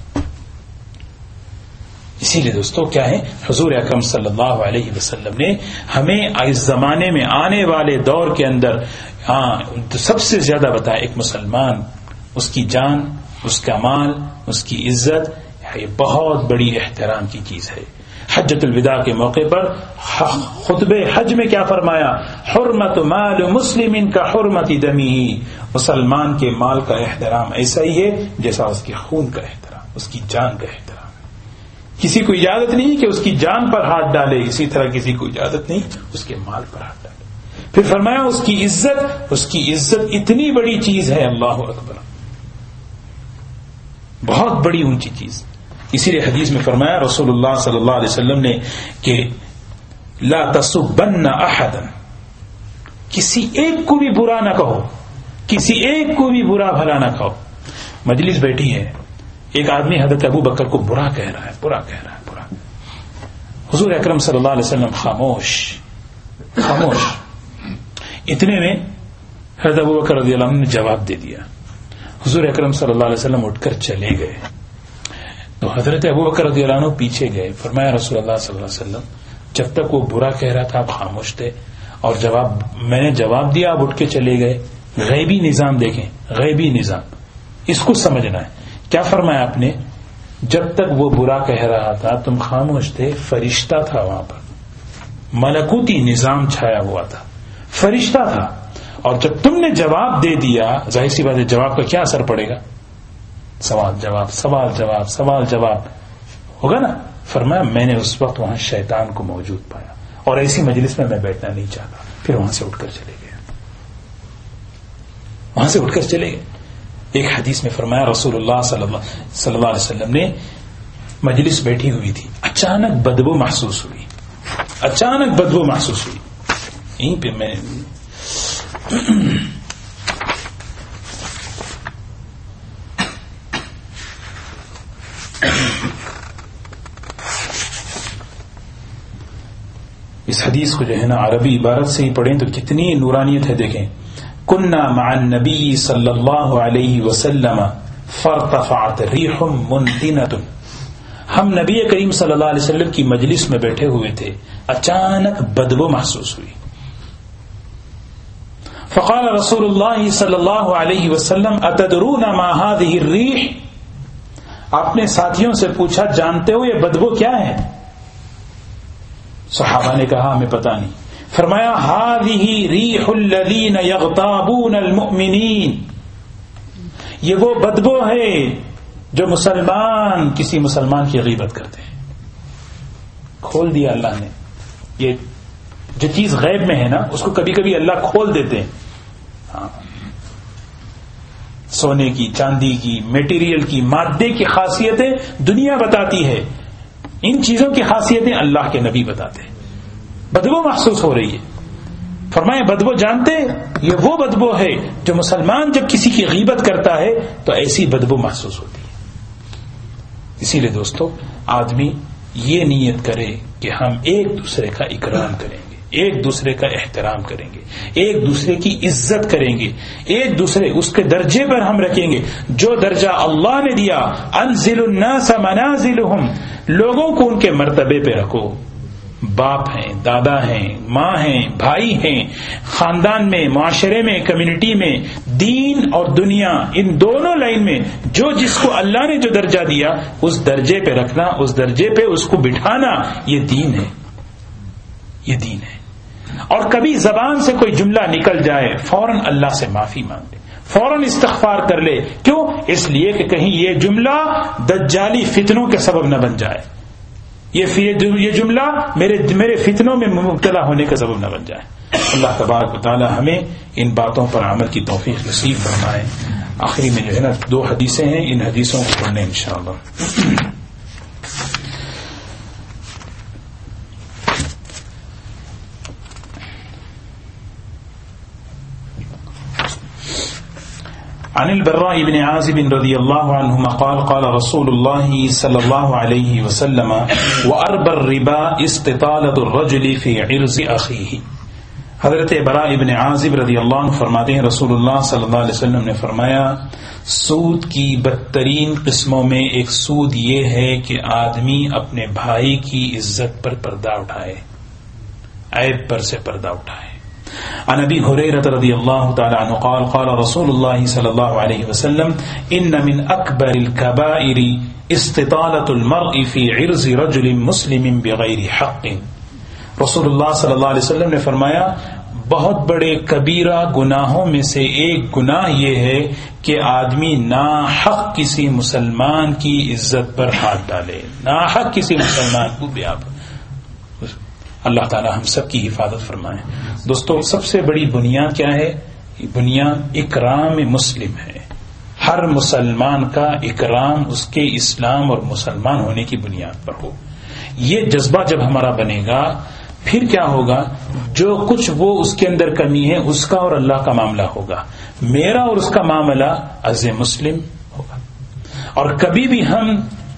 اسی لیے دوستو کیا ہے؟ حضور اکرم صلی اللہ علیہ وسلم نے ہمیں اس زمانے میں آنے والے دور کے اندر ہاں سب سے زیادہ بتایا ایک مسلمان، اس کی جان، اس کا مال، اس کی عزت، یہ بہت بڑی احترام کی چیز ہے. حجۃ الوداع کے موقع پر خطبہ حج میں کیا فرمایا؟ حرمت مال مسلم کا حرمت دمہ. مسلمان کے مال کا احترام ایسا ہی ہے جیسا اس کے خون کا احترام، اس کی جان کا احترام. کسی کو اجازت نہیں کہ اس کی جان پر ہاتھ ڈالے، اسی طرح کسی کو اجازت نہیں اس کے مال پر ہاتھ ڈالے. پھر فرمایا اس کی عزت، اس کی عزت اتنی بڑی چیز ہے، اللہ اکبر، بہت بڑی اونچی چیز. اسی لیے حدیث میں فرمایا رسول اللہ صلی اللہ علیہ وسلم نے کہ لا تسبن احدا، کسی ایک کو بھی برا نہ کہو، کسی ایک کو بھی برا بھلا نہ کہو. مجلس بیٹھی ہے، ایک آدمی حضرت ابو بکر کو برا کہہ رہا ہے، برا کہہ رہا ہے، برا. حضور اکرم صلی اللہ علیہ وسلم خاموش خاموش. اتنے میں حضرت ابو بکر رضی اللہ عنہ نے جواب دے دیا. حضور اکرم صلی اللہ علیہ وسلم اٹھ کر چلے گئے. تو حضرت ابو بکر رضی اللہ عنہ پیچھے گئے. فرمایا رسول اللہ صلی اللہ علیہ وسلم جب تک وہ برا کہہ رہا تھا آپ خاموش تھے، اور جواب میں نے جواب دیا آپ اٹھ کے چلے گئے. غیبی نظام دیکھیں، غیبی نظام، اس کو سمجھنا ہے. کیا فرمایا آپ نے؟ جب تک وہ برا کہہ رہا تھا تم خاموش تھے، فرشتہ تھا وہاں پر، ملکوتی نظام چھایا ہوا تھا، فرشتہ تھا. اور جب تم نے جواب دے دیا، ظاہر سی بات ہے جواب کا کیا اثر پڑے گا؟ سوال جواب، سوال جواب، سوال جواب ہوگا نا. فرمایا میں نے اس وقت وہاں شیطان کو موجود پایا اور ایسی مجلس میں میں بیٹھنا نہیں چاہتا. پھر وہاں سے اٹھ کر چلے گئے، وہاں سے اٹھ کر چلے گئے. ایک حدیث میں فرمایا رسول اللہ صلی اللہ صلی اللہ علیہ وسلم نے مجلس بیٹھی ہوئی تھی، اچانک بدبو محسوس ہوئی، اچانک بدبو محسوس ہوئی. یہیں پہ میں اس حدیث کو جو ہے نا عربی عبارت سے ہی پڑھیں تو کتنی نورانیت ہے. دیکھیں کننا مع النبی صلی اللہ علیہ وسلم فارتفعت ریح منتنۃ، ہم نبی کریم صلی اللہ علیہ وسلم کی مجلس میں بیٹھے ہوئے تھے، اچانک بدبو محسوس ہوئی. فقال رسول اللہ صلی اللہ علیہ وسلم اتدرون ما هذه الريح، آپ نے ساتھیوں سے پوچھا جانتے ہو یہ بدبو کیا ہے؟ صحابہ نے کہا ہمیں پتہ نہیں. فرمایا هذه ريح الذين يغتابون المؤمنين، یہ وہ بدبو ہے جو مسلمان کسی مسلمان کی غیبت کرتے ہیں. کھول دیا اللہ نے. یہ جو چیز غیب میں ہے نا اس کو کبھی کبھی اللہ کھول دیتے ہیں. ہاں سونے کی، چاندی کی، میٹیریل کی، مادے کی خاصیتیں دنیا بتاتی ہے، ان چیزوں کی خاصیتیں اللہ کے نبی بتاتے ہیں. بدبو محسوس ہو رہی ہے. فرمائے بدبو جانتے، یہ وہ بدبو ہے جو مسلمان جب کسی کی غیبت کرتا ہے تو ایسی بدبو محسوس ہوتی ہے. اسی لیے دوستو آدمی یہ نیت کرے کہ ہم ایک دوسرے کا اکرام کریں گے، ایک دوسرے کا احترام کریں گے، ایک دوسرے کی عزت کریں گے، ایک دوسرے اس کے درجے پر ہم رکھیں گے جو درجہ اللہ نے دیا. انزل الناس منازلهم، لوگوں کو ان کے مرتبے پہ رکھو. باپ ہیں، دادا ہیں، ماں ہیں، بھائی ہیں، خاندان میں، معاشرے میں، کمیونٹی میں، دین اور دنیا، ان دونوں لائن میں جو جس کو اللہ نے جو درجہ دیا اس درجے پہ رکھنا، اس درجے پہ اس کو بٹھانا، یہ دین ہے، یہ دین ہے. اور کبھی زبان سے کوئی جملہ نکل جائے فوراً اللہ سے معافی مانگ لے، فوراً استغفار کر لے. کیوں؟ اس لیے کہ کہیں یہ جملہ دجالی فتنوں کے سبب نہ بن جائے، یہ جملہ میرے میرے فتنوں میں مبتلا ہونے کا سبب نہ بن جائے. اللہ تبارک و تعالی ہمیں ان باتوں پر عمل کی توفیق نصیب فرمائے. آخری میں جو ہے نا دو حدیثیں ہیں، ان حدیثوں کو پڑھنے انشاءاللہ. عن البراء بن عازب رضی اللہ عنہما قال قال رسول اللہ صلی اللہ علیہ وسلم وأربى الربا استطالة الرجل في عرض أخيه. حضرت براء بن عازب رضی اللہ عنہ فرماتے ہیں رسول اللہ صلی اللہ علیہ وسلم نے فرمایا سود کی بدترین قسموں میں ایک سود یہ ہے کہ آدمی اپنے بھائی کی عزت پر پردہ اٹھائے، عیب پر سے پردہ اٹھائے. عن ابي هريره رضي الله تعالى عنه قال قال رسول الله صلى الله عليه وسلم ان من اكبر الكبائر استطالة المرء في عرض رجل مسلم بغير حق. رسول اللہ صلی اللہ علیہ وسلم نے فرمایا بہت بڑے کبیرہ گناہوں میں سے ایک گناہ یہ ہے کہ آدمی ناحق کسی مسلمان کی عزت پر ہاتھ ڈالے، ناحق کسی مسلمان کو بیاب. اللہ تعالی ہم سب کی حفاظت فرمائے. دوستو سب سے بڑی بنیاد کیا ہے؟ بنیاد اکرام مسلم ہے. ہر مسلمان کا اکرام اس کے اسلام اور مسلمان ہونے کی بنیاد پر ہو. یہ جذبہ جب ہمارا بنے گا پھر کیا ہوگا؟ جو کچھ وہ اس کے اندر کمی ہے اس کا اور اللہ کا معاملہ ہوگا، میرا اور اس کا معاملہ از مسلم ہوگا. اور کبھی بھی ہم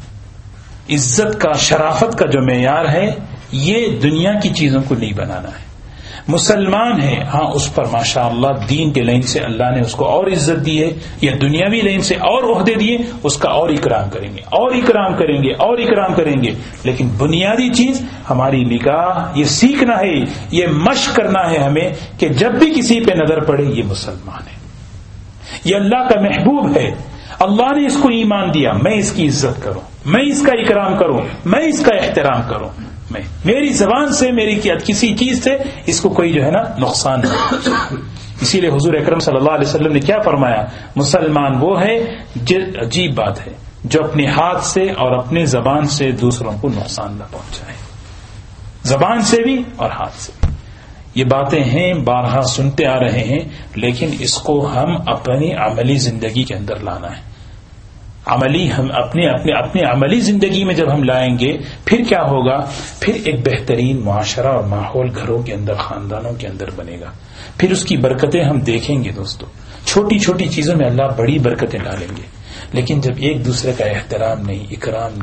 عزت کا، شرافت کا جو معیار ہے یہ دنیا کی چیزوں کو نہیں بنانا ہے. مسلمان ہے ہاں اس پر ماشاء اللہ دین کے لائن سے اللہ نے اس کو اور عزت دی ہے، یا دنیاوی لائن سے اور عہدے دیے، اس کا اور اکرام کریں گے اور اکرام کریں گے اور اکرام کریں گے. لیکن بنیادی چیز ہماری نگاہ، یہ سیکھنا ہے، یہ مشق کرنا ہے ہمیں کہ جب بھی کسی پہ نظر پڑے یہ مسلمان ہے، یہ اللہ کا محبوب ہے، اللہ نے اس کو ایمان دیا، میں اس کی عزت کروں، میں اس کا اکرام کروں، میں اس کا احترام کروں. میں میری زبان سے، میری کسی چیز سے اس کو کوئی جو ہے نا نقصان نہیں. اسی لیے حضور اکرم صلی اللہ علیہ وسلم نے کیا فرمایا؟ مسلمان وہ ہے، عجیب بات ہے، جو اپنے ہاتھ سے اور اپنے زبان سے دوسروں کو نقصان نہ پہنچائے، زبان سے بھی اور ہاتھ سے بھی. یہ باتیں ہیں بارہا سنتے آ رہے ہیں، لیکن اس کو ہم اپنی عملی زندگی کے اندر لانا ہے. عملی ہم اپنے اپنے اپنے عملی زندگی میں جب ہم لائیں گے پھر کیا ہوگا؟ پھر ایک بہترین معاشرہ اور ماحول گھروں کے اندر، خاندانوں کے اندر بنے گا. پھر اس کی برکتیں ہم دیکھیں گے. دوستو چھوٹی چھوٹی چیزوں میں اللہ بڑی برکتیں ڈالیں گے، لیکن جب ایک دوسرے کا احترام نہیں، اکرام نہیں،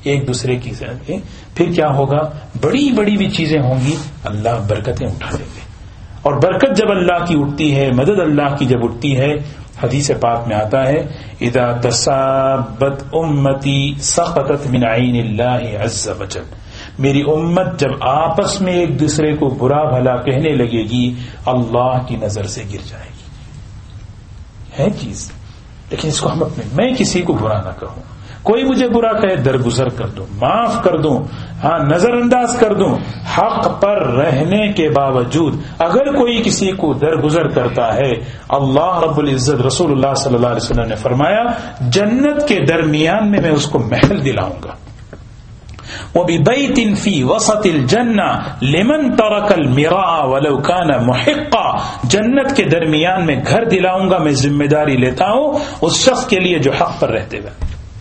ایک دوسرے کی پھر کیا ہوگا؟ بڑی بڑی بھی چیزیں ہوں گی، اللہ برکتیں اٹھا لیں گے. اور برکت جب اللہ کی اٹھتی ہے، مدد اللہ کی جب اٹھتی ہے، حدیث پاک میں آتا ہے اذا تصابت امتی سقطت من عین اللہ عز وجل، میری امت جب آپس میں ایک دوسرے کو برا بھلا کہنے لگے گی اللہ کی نظر سے گر جائے گی. ہے چیز، لیکن اس کو ہم اپنے، میں کسی کو برا نہ کہوں، کوئی مجھے برا کہے درگزر کر دوں، معاف کر دوں، ہاں نظر انداز کر دوں. حق پر رہنے کے باوجود اگر کوئی کسی کو درگزر کرتا ہے، اللہ رب العزت، رسول اللہ صلی اللہ علیہ وسلم نے فرمایا جنت کے درمیان میں میں اس کو محل دلاؤں گا. وَبِبَيْتٍ فِي وَسَطِ الْجَنَّةِ لِمَنْ تَرَكَ الْمِرَاءَ وَلَوْ كَانَ مُحِقًّا، جنت کے درمیان میں گھر دلاؤں گا، میں ذمہ داری لیتا ہوں اس شخص کے لیے جو حق پر رہتے ہوئے.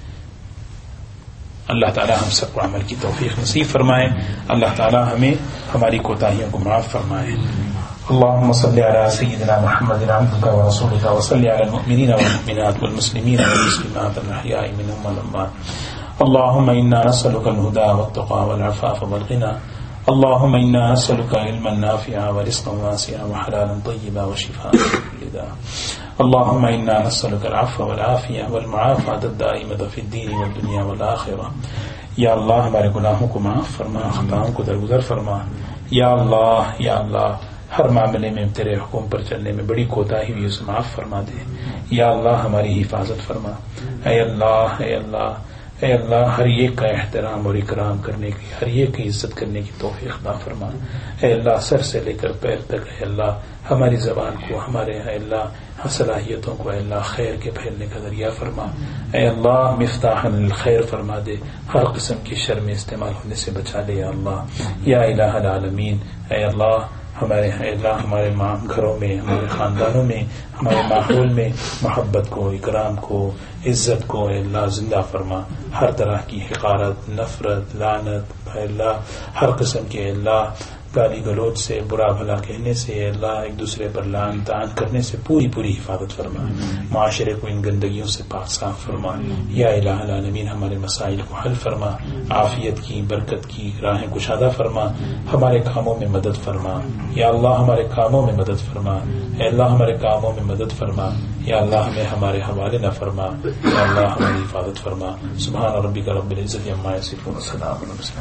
اللہ تعالی ہم سب کو عمل کی توفیق نصیب فرمائے. اللہ تعالی ہمیں ہماری کوتاہیوں کو معاف فرمائے. اللهم صل على سيدنا محمد عبدك ورسولك وصل على المؤمنين والمؤمنات والمسلمين والمسلمات الأحياء منهم والأموات. اللهم إنا نسألك الهدى والتقى والعفاف والغنى. اللهم إنا نسألك علما نافعا ورزقا واسعا وحلالا طيبا وشفاء من كل داء. اللهم إنا نسألك العفو والعافية والمعافاة الدائمة في الدين والدنيا والآخرة. یا اللہ ہمارے گناہوں کو معاف فرما، خطاؤں کو درگزر فرما. یا اللہ یا اللہ ہر معاملے میں تیرے حکم پر چلنے میں بڑی کوتاہی ہوئی اسے معاف فرما دے. یا اللہ ہماری حفاظت فرما. اے اللہ اے اللہ اے اللہ ہر ایک کا احترام اور اکرام کرنے کی، ہر ایک کی عزت کرنے کی توفیق عطا فرما. اے اللہ سر سے لے کر پیر تک اے اللہ ہماری زبان کو، ہمارے اے اللہ صلاحیتوں کو اے اللہ خیر کے پھیلنے کا ذریعہ فرما. اے اللہ مفتاح الخیر فرما دے، ہر قسم کی شر میں استعمال ہونے سے بچا لے. یا اللہ یا الہ العالمین، اے اللہ ہمارے اللہ ہمارے گھروں میں، ہمارے خاندانوں میں، ہمارے ماحول میں محبت کو، اکرام کو، عزت کو اے اللہ زندہ فرما. ہر طرح کی حقارت، نفرت، لعنت اے اللہ، ہر قسم کے اللہ گالی گلوچ سے، برا بھلا کہنے سے اے اللہ، ایک دوسرے پر لعن طعن کرنے سے پوری پوری حفاظت فرما. معاشرے کو ان گندگیوں سے پاک صاف فرما. یا الہ العالمین ہمارے مسائل کو حل فرما، عافیت کی، برکت کی راہیں کشادہ فرما. ہمارے کاموں میں مدد فرما. یا اللہ ہمارے کاموں میں مدد فرما. اے اللہ ہمارے کاموں میں مدد فرما. یا اللہ ہمیں ہمارے حوالے نہ فرما. یا اللہ ہماری حفاظت فرما. سبحان ربک رب العزت عما یصفون، وسلام علی المرسلین.